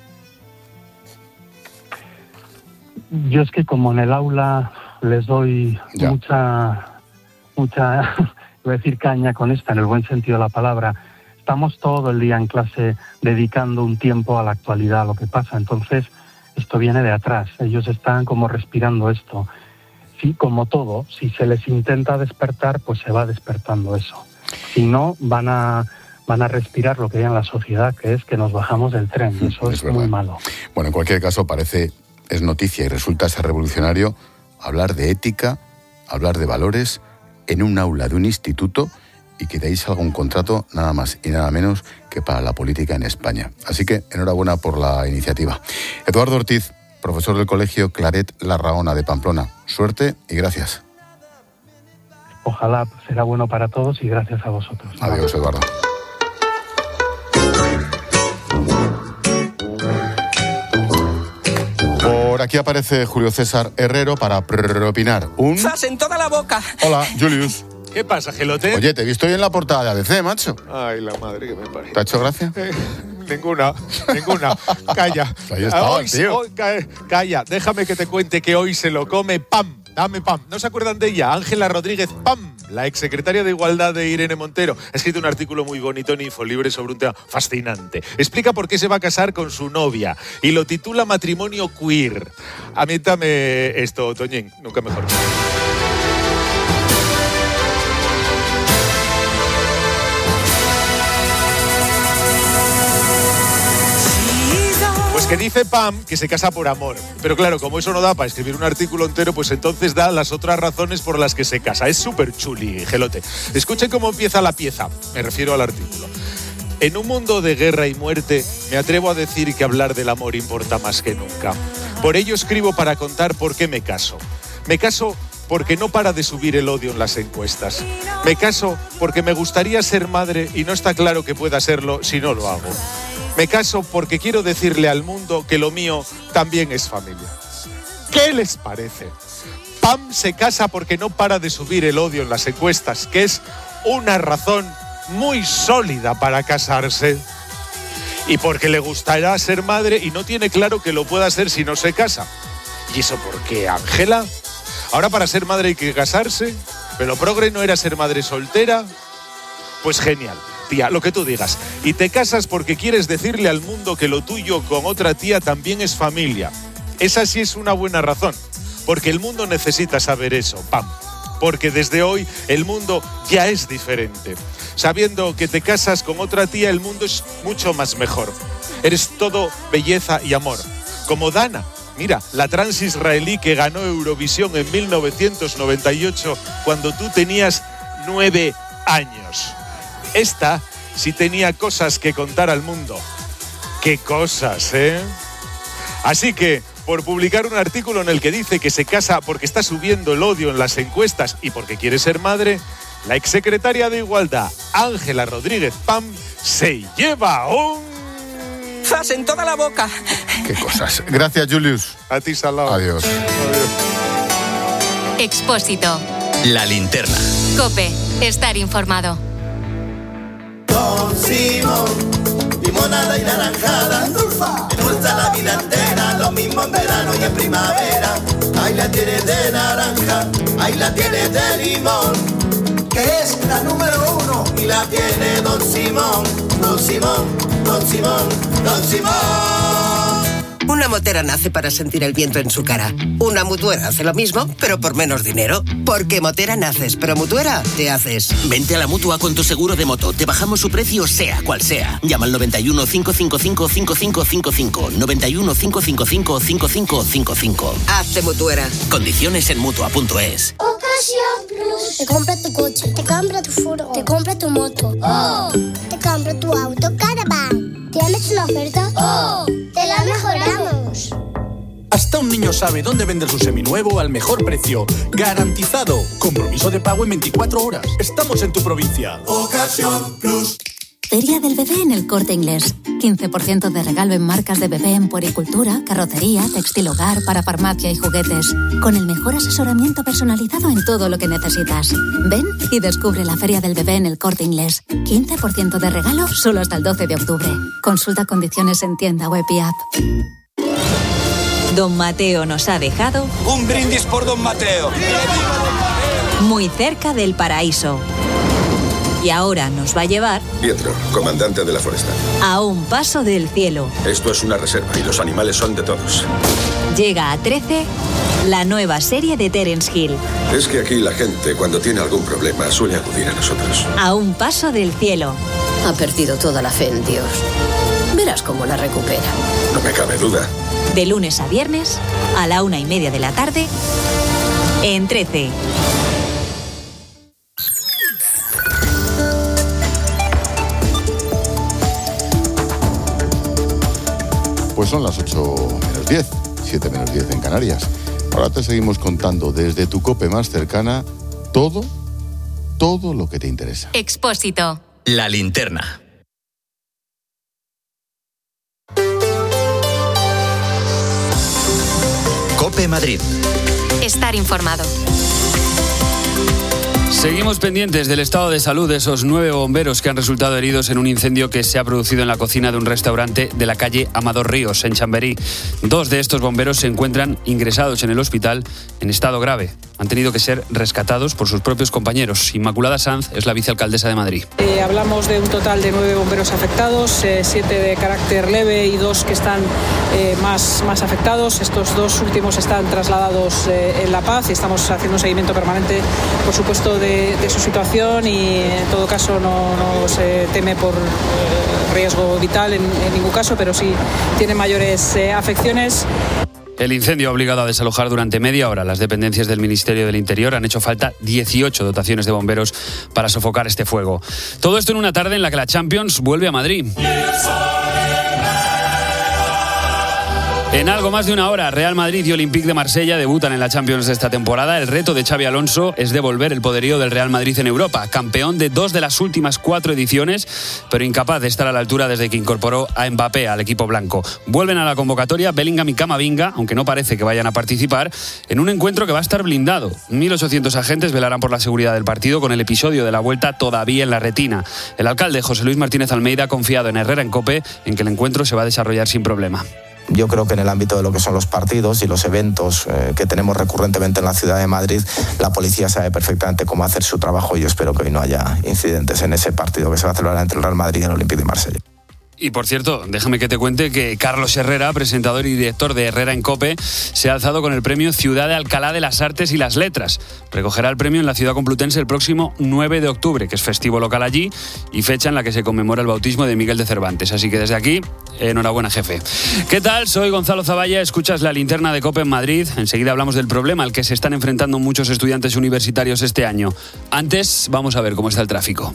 Yo es que como en el aula les doy mucha voy a decir caña con esta, en el buen sentido de la palabra. Estamos todo el día en clase dedicando un tiempo a la actualidad, a lo que pasa. Entonces, esto viene de atrás. Ellos están como respirando esto. Sí, como todo, si se les intenta despertar, pues se va despertando eso. Si no, van a respirar lo que hay en la sociedad, que es que nos bajamos del tren. Y eso es muy malo. Bueno, en cualquier caso, es noticia y resulta ser revolucionario hablar de ética, hablar de valores en un aula de un instituto, y que de ahí salga un contrato nada más y nada menos que para la política en España. Así que enhorabuena por la iniciativa. Eduardo Ortiz, profesor del colegio Claret Larraona de Pamplona. Suerte y gracias. Ojalá será bueno para todos y gracias a vosotros. Adiós, Eduardo. Por aquí aparece Julio César Herrero para opinar. ¡Zas en toda la boca! Hola, Julius. ¿Qué pasa, Gelote? Oye, te he visto hoy en la portada de ABC, macho. Ay, la madre que me parió. ¿Te ha hecho gracia? Ninguna. Calla. Ahí estaba, tío. Calla, déjame que te cuente que hoy se lo come Pam. Dame Pam. ¿No se acuerdan de ella? Ángela Rodríguez Pam, la exsecretaria de Igualdad de Irene Montero. Ha escrito un artículo muy bonito en Infolibre sobre un tema fascinante. Explica por qué se va a casar con su novia y lo titula Matrimonio Queer. Amítame esto, Toñín, nunca mejor. Pues que dice Pam que se casa por amor. Pero claro, como eso no da para escribir un artículo entero, pues entonces da las otras razones por las que se casa. Es súper chuli, Gelote. Escuchen cómo empieza la pieza. Me refiero al artículo. En un mundo de guerra y muerte, me atrevo a decir que hablar del amor importa más que nunca. Por ello escribo para contar por qué me caso. Me caso porque no para de subir el odio en las encuestas. Me caso porque me gustaría ser madre y no está claro que pueda serlo si no lo hago. Me caso porque quiero decirle al mundo que lo mío también es familia. ¿Qué les parece? Pam se casa porque no para de subir el odio en las encuestas, que es una razón muy sólida para casarse. Y porque le gustará ser madre y no tiene claro que lo pueda ser si no se casa. ¿Y eso por qué, Ángela? Ahora para ser madre hay que casarse, pero progre no era ser madre soltera. Pues genial. Tía, lo que tú digas. Y te casas porque quieres decirle al mundo que lo tuyo con otra tía también es familia. Esa sí es una buena razón, porque el mundo necesita saber eso, Pam. Porque desde hoy el mundo ya es diferente. Sabiendo que te casas con otra tía, el mundo es mucho más mejor. Eres todo belleza y amor. Como Dana, mira, la trans israelí que ganó Eurovisión en 1998 cuando tú tenías 9 años. Esta sí tenía cosas que contar al mundo. ¡Qué cosas, eh! Así que, por publicar un artículo en el que dice que se casa porque está subiendo el odio en las encuestas y porque quiere ser madre, la exsecretaria de Igualdad, Ángela Rodríguez Pam, se lleva un... ¡zas en toda la boca! ¡Qué cosas! Gracias, Julius. A ti, Salao. Adiós. Expósito. La linterna. COPE. Estar informado. Don Simón, limonada y naranjada, me gusta la vida entera, lo mismo en verano y en primavera. Ahí la tienes de naranja, ahí la tienes de limón, que es la número 1 y la tiene Don Simón, Don Simón, Don Simón, Don Simón. Una motera nace para sentir el viento en su cara. Una mutuera hace lo mismo, pero por menos dinero. Porque motera naces, pero mutuera te haces. Vente a la Mutua con tu seguro de moto. Te bajamos su precio sea cual sea. Llama al 91 555 5555. 91 555 5555. Hazte mutuera. Condiciones en Mutua.es. Ocasión Plus. Te compra tu coche, te compra tu furgo, te compra tu moto. ¡Oh! Te compra tu auto Caravan. ¿Tienes una oferta? ¡Oh! ¡Te la mejoramos! Hasta un niño sabe dónde vender su seminuevo al mejor precio. ¡Garantizado! Compromiso de pago en 24 horas. Estamos en tu provincia. Ocasión Plus. Feria del Bebé en El Corte Inglés. 15% de regalo en marcas de bebé en puericultura, carrocería, textil hogar, para farmacia y juguetes. Con el mejor asesoramiento personalizado en todo lo que necesitas. Ven y descubre la Feria del Bebé en El Corte Inglés. 15% de regalo solo hasta el 12 de octubre. Consulta condiciones en tienda web y app. Don Mateo nos ha dejado... Un brindis por Don Mateo. Muy cerca del paraíso. Y ahora nos va a llevar... Pietro, comandante de la Forestal. A un paso del cielo. Esto es una reserva y los animales son de todos. Llega a 13 la nueva serie de Terence Hill. Es que aquí la gente, cuando tiene algún problema, suele acudir a nosotros. A un paso del cielo. Ha perdido toda la fe en Dios. Verás cómo la recupera. No me cabe duda. De lunes a viernes, a la 1:30 de la tarde, en 13. Pues son las 8:10. 7 menos 10 en Canarias. Ahora te seguimos contando desde tu COPE más cercana todo lo que te interesa. Expósito. La linterna. COPE Madrid. Estar informado. Seguimos pendientes del estado de salud de esos 9 bomberos que han resultado heridos en un incendio que se ha producido en la cocina de un restaurante de la calle Amador Ríos, en Chamberí. 2 de estos bomberos se encuentran ingresados en el hospital en estado grave. Han tenido que ser rescatados por sus propios compañeros. Inmaculada Sanz es la vicealcaldesa de Madrid. Hablamos de un total de 9 bomberos afectados, 7 de carácter leve y 2 que están más afectados. Estos 2 últimos están trasladados en La Paz y estamos haciendo un seguimiento permanente, por supuesto, de su situación y en todo caso no se teme por riesgo vital en ningún caso, pero sí tiene mayores afecciones. El incendio ha obligado a desalojar durante media hora las dependencias del Ministerio del Interior. Han hecho falta 18 dotaciones de bomberos para sofocar este fuego. Todo esto en una tarde en la que la Champions vuelve a Madrid. En algo más de una hora, Real Madrid y Olympique de Marsella debutan en la Champions de esta temporada. El reto de Xabi Alonso es devolver el poderío del Real Madrid en Europa. Campeón de 2 de las últimas 4 ediciones, pero incapaz de estar a la altura desde que incorporó a Mbappé al equipo blanco. Vuelven a la convocatoria Bellingham y Camavinga, aunque no parece que vayan a participar, en un encuentro que va a estar blindado. 1.800 agentes velarán por la seguridad del partido, con el episodio de la vuelta todavía en la retina. El alcalde José Luis Martínez Almeida ha confiado en Herrera en COPE en que el encuentro se va a desarrollar sin problema. Yo creo que en el ámbito de lo que son los partidos y los eventos que tenemos recurrentemente en la ciudad de Madrid, la policía sabe perfectamente cómo hacer su trabajo y yo espero que hoy no haya incidentes en ese partido que se va a celebrar entre el Real Madrid y el Olympique de Marsella. Y por cierto, déjame que te cuente que Carlos Herrera, presentador y director de Herrera en COPE, se ha alzado con el premio Ciudad de Alcalá de las Artes y las Letras. Recogerá el premio en la ciudad complutense el próximo 9 de octubre, que es festivo local allí y fecha en la que se conmemora el bautismo de Miguel de Cervantes. Así que desde aquí, enhorabuena, jefe. ¿Qué tal? Soy Gonzalo Zavalla, escuchas la linterna de COPE en Madrid. Enseguida hablamos del problema al que se están enfrentando muchos estudiantes universitarios este año. Antes, vamos a ver cómo está el tráfico.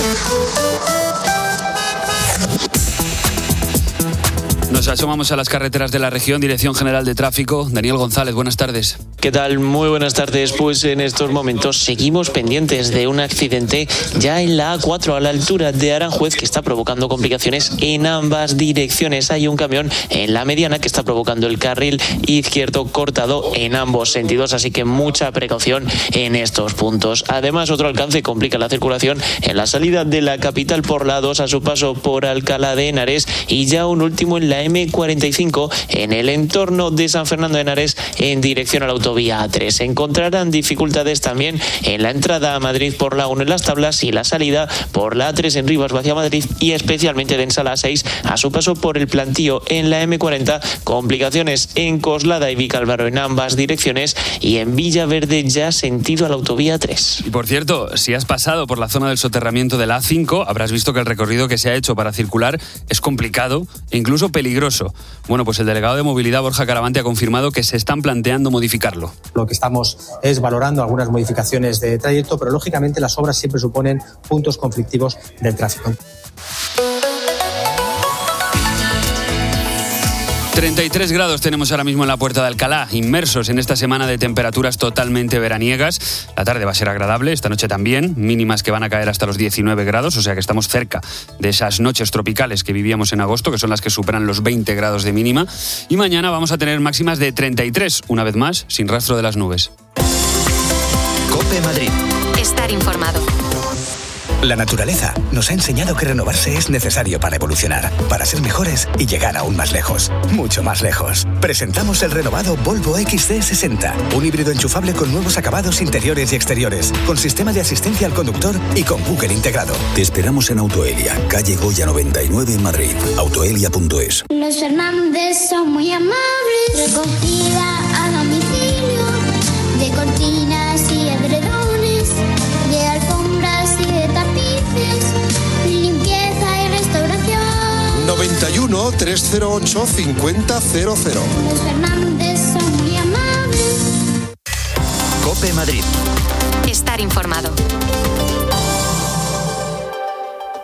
Nos asomamos a las carreteras de la región. Dirección General de Tráfico. Daniel González, buenas tardes. ¿Qué tal? Muy buenas tardes. Pues en estos momentos seguimos pendientes de un accidente ya en la A4 a la altura de Aranjuez que está provocando complicaciones en ambas direcciones. Hay un camión en la mediana que está provocando el carril izquierdo cortado en ambos sentidos, así que mucha precaución en estos puntos. Además, otro alcance complica la circulación en la salida de la capital por la 2 a su paso por Alcalá de Henares y ya un último en la M45 en el entorno de San Fernando de Henares en dirección a la autovía A3. Se encontrarán dificultades también en la entrada a Madrid por la 1 en Las Tablas y la salida por la A3 en Rivas hacia Madrid y especialmente densa la 6 a su paso por el Plantío en la M40. Complicaciones en Coslada y Vicálvaro en ambas direcciones y en Villaverde ya sentido a la autovía 3. Y por cierto, si has pasado por la zona del soterramiento de la A5, habrás visto que el recorrido que se ha hecho para circular es complicado e incluso peligroso. Bueno, pues el delegado de Movilidad, Borja Caravante, ha confirmado que se están planteando modificarlo. Lo que estamos es valorando algunas modificaciones de trayecto, pero lógicamente las obras siempre suponen puntos conflictivos del tráfico. 33 grados tenemos ahora mismo en la Puerta de Alcalá, inmersos en esta semana de temperaturas totalmente veraniegas. La tarde va a ser agradable, esta noche también, mínimas que van a caer hasta los 19 grados, o sea que estamos cerca de esas noches tropicales que vivíamos en agosto, que son las que superan los 20 grados de mínima. Y mañana vamos a tener máximas de 33, una vez más, sin rastro de las nubes. COPE Madrid. Estar informado. La naturaleza nos ha enseñado que renovarse es necesario para evolucionar, para ser mejores y llegar aún más lejos, mucho más lejos. Presentamos el renovado Volvo XC60, un híbrido enchufable con nuevos acabados interiores y exteriores, con sistema de asistencia al conductor y con Google integrado. Te esperamos en Autoelia, calle Goya 99 en Madrid. Autoelia.es. Los Fernández son muy amables, recogida a domicilio, de cortinas y edredones, de alfombras y de tapices, limpieza y restauración. 91 308 5000. Los Fernández son muy amables. COPE Madrid. Estar informado.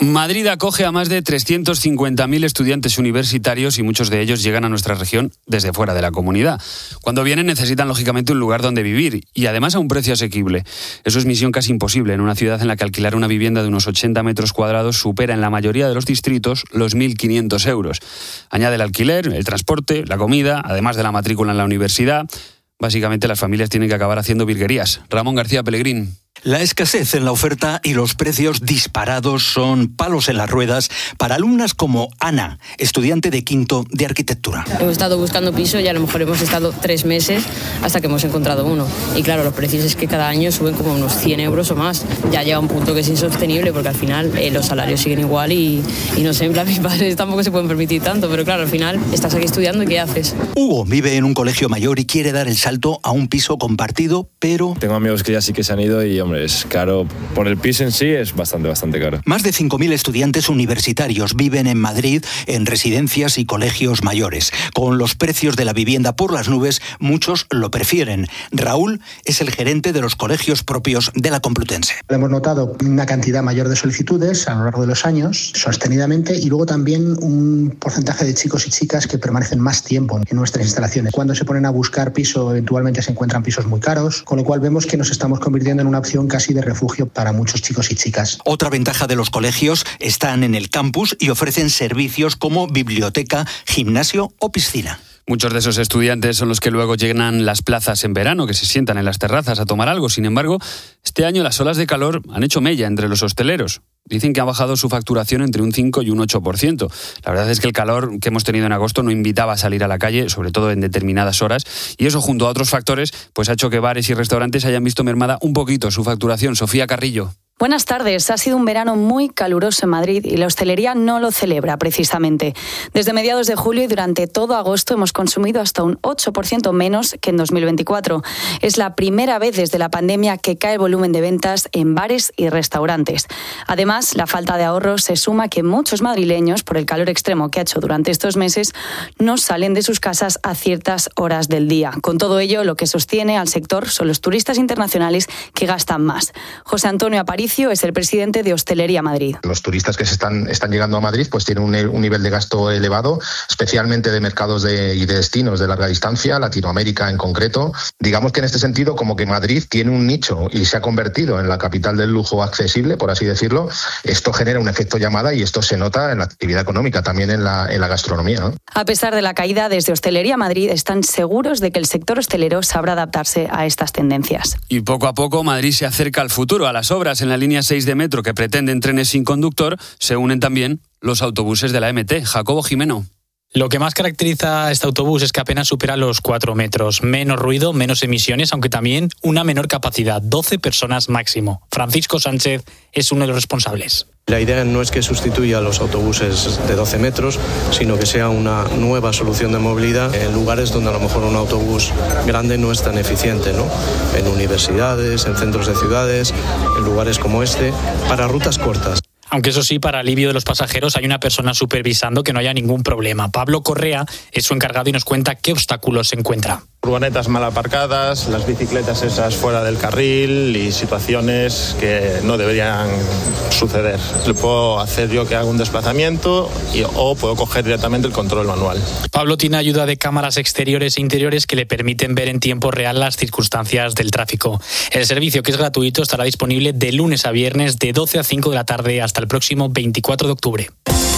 Madrid acoge a más de 350.000 estudiantes universitarios y muchos de ellos llegan a nuestra región desde fuera de la comunidad. Cuando vienen necesitan lógicamente un lugar donde vivir y además a un precio asequible. Eso es misión casi imposible en una ciudad en la que alquilar una vivienda de unos 80 metros cuadrados supera en la mayoría de los distritos los 1.500 euros. Añade el alquiler, el transporte, la comida, además de la matrícula en la universidad. Básicamente las familias tienen que acabar haciendo virguerías. Ramón García Pellegrín. La escasez en la oferta y los precios disparados son palos en las ruedas para alumnas como Ana, estudiante de quinto de arquitectura. Hemos estado buscando piso y a lo mejor hemos estado 3 meses hasta que hemos encontrado uno. Y claro, los precios es que cada año suben como unos 100 euros o más. Ya llega un punto que es insostenible porque al final los salarios siguen igual y no sé, en plan mis padres tampoco se pueden permitir tanto, pero claro, al final estás aquí estudiando y ¿qué haces? Hugo vive en un colegio mayor y quiere dar el salto a un piso compartido, pero... Tengo amigos que ya sí que se han ido y hombre, es caro. Por el piso en sí es bastante caro. Más de 5.000 estudiantes universitarios viven en Madrid en residencias y colegios mayores. Con los precios de la vivienda por las nubes, muchos lo prefieren. Raúl es el gerente de los colegios propios de la Complutense. Hemos notado una cantidad mayor de solicitudes a lo largo de los años, sostenidamente, y luego también un porcentaje de chicos y chicas que permanecen más tiempo en nuestras instalaciones. Cuando se ponen a buscar piso, eventualmente se encuentran pisos muy caros, con lo cual vemos que nos estamos convirtiendo en una opción casi de refugio para muchos chicos y chicas. Otra ventaja de los colegios están en el campus y ofrecen servicios como biblioteca, gimnasio o piscina. Muchos de esos estudiantes son los que luego llenan las plazas en verano, que se sientan en las terrazas a tomar algo. Sin embargo, este año las olas de calor han hecho mella entre los hosteleros. Dicen que ha bajado su facturación entre un 5 y un 8%. La verdad es que el calor que hemos tenido en agosto no invitaba a salir a la calle, sobre todo en determinadas horas, y eso junto a otros factores pues ha hecho que bares y restaurantes hayan visto mermada un poquito su facturación. Sofía Carrillo. Buenas tardes. Ha sido un verano muy caluroso en Madrid y la hostelería no lo celebra precisamente. Desde mediados de julio y durante todo agosto hemos consumido hasta un 8% menos que en 2024. Es la primera vez desde la pandemia que cae el volumen de ventas en bares y restaurantes. Además, la falta de ahorros se suma a que muchos madrileños, por el calor extremo que ha hecho durante estos meses, no salen de sus casas a ciertas horas del día. Con todo ello, lo que sostiene al sector son los turistas internacionales que gastan más. José Antonio Aparicio es el presidente de Hostelería Madrid. Los turistas que están llegando a Madrid pues tienen un nivel de gasto elevado, especialmente de mercados y de destinos de larga distancia, Latinoamérica en concreto. Digamos que en este sentido, como que Madrid tiene un nicho y se ha convertido en la capital del lujo accesible, por así decirlo, esto genera un efecto llamada y esto se nota en la actividad económica, también en la gastronomía, ¿no? A pesar de la caída, desde Hostelería Madrid están seguros de que el sector hostelero sabrá adaptarse a estas tendencias. Y poco a poco Madrid se acerca al futuro. A las obras en la línea 6 de metro que pretenden trenes sin conductor se unen también los autobuses de la MT. Jacobo Jimeno. Lo que más caracteriza a este autobús es que apenas supera los 4 metros. Menos ruido, menos emisiones, aunque también una menor capacidad, 12 personas máximo. Francisco Sánchez es uno de los responsables. La idea no es que sustituya a los autobuses de 12 metros, sino que sea una nueva solución de movilidad en lugares donde a lo mejor un autobús grande no es tan eficiente, ¿no? En universidades, en centros de ciudades, en lugares como este, para rutas cortas. Aunque eso sí, para alivio de los pasajeros hay una persona supervisando que no haya ningún problema. Pablo Correa es su encargado y nos cuenta qué obstáculos se encuentra. Furgonetas mal aparcadas, las bicicletas esas fuera del carril y situaciones que no deberían suceder. Le puedo hacer yo que haga un desplazamiento o puedo coger directamente el control manual. Pablo tiene ayuda de cámaras exteriores e interiores que le permiten ver en tiempo real las circunstancias del tráfico. El servicio, que es gratuito, estará disponible de lunes a viernes de 12 a 5 de la tarde hasta el próximo 24 de octubre.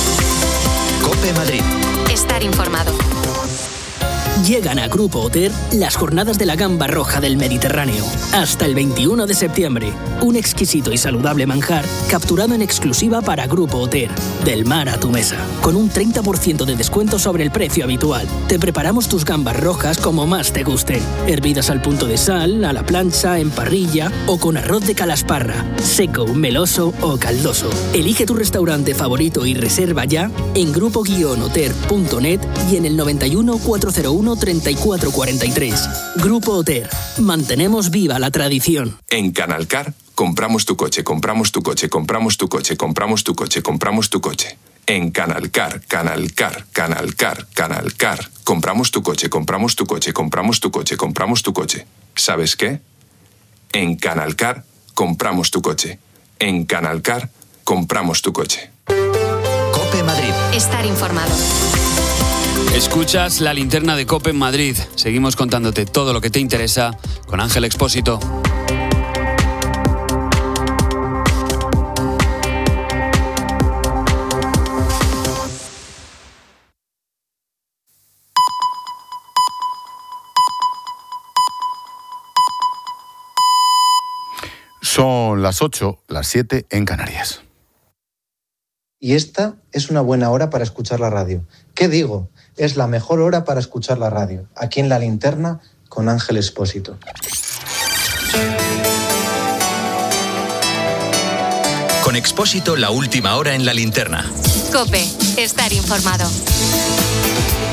COPE Madrid. Estar informado. Llegan a Grupo Oter las jornadas de la gamba roja del Mediterráneo. Hasta el 21 de septiembre. Un exquisito y saludable manjar capturado en exclusiva para Grupo Oter. Del mar a tu mesa. Con un 30% de descuento sobre el precio habitual. Te preparamos tus gambas rojas como más te gusten. Hervidas al punto de sal, a la plancha, en parrilla o con arroz de calasparra. Seco, meloso o caldoso. Elige tu restaurante favorito y reserva ya en grupo-oter.net y en el 91 401 3443. Grupo Oter. Mantenemos viva la tradición. En Canalcar, compramos tu coche, compramos tu coche, compramos tu coche, compramos tu coche, compramos tu coche. En Canalcar, Canalcar, Canalcar, Canalcar. Compramos tu coche, compramos tu coche, compramos tu coche, compramos tu coche. ¿Sabes qué? En Canalcar, compramos tu coche. En Canalcar, compramos tu coche. COPE Madrid. Estar informado. Escuchas la linterna de COPE en Madrid. Seguimos contándote todo lo que te interesa con Ángel Expósito. Son las 8, las 7 en Canarias. Y esta es una buena hora para escuchar la radio. ¿Qué digo? Es la mejor hora para escuchar la radio. Aquí en La Linterna con Ángel Expósito. Con Expósito, la última hora en La Linterna. COPE. Estar informado.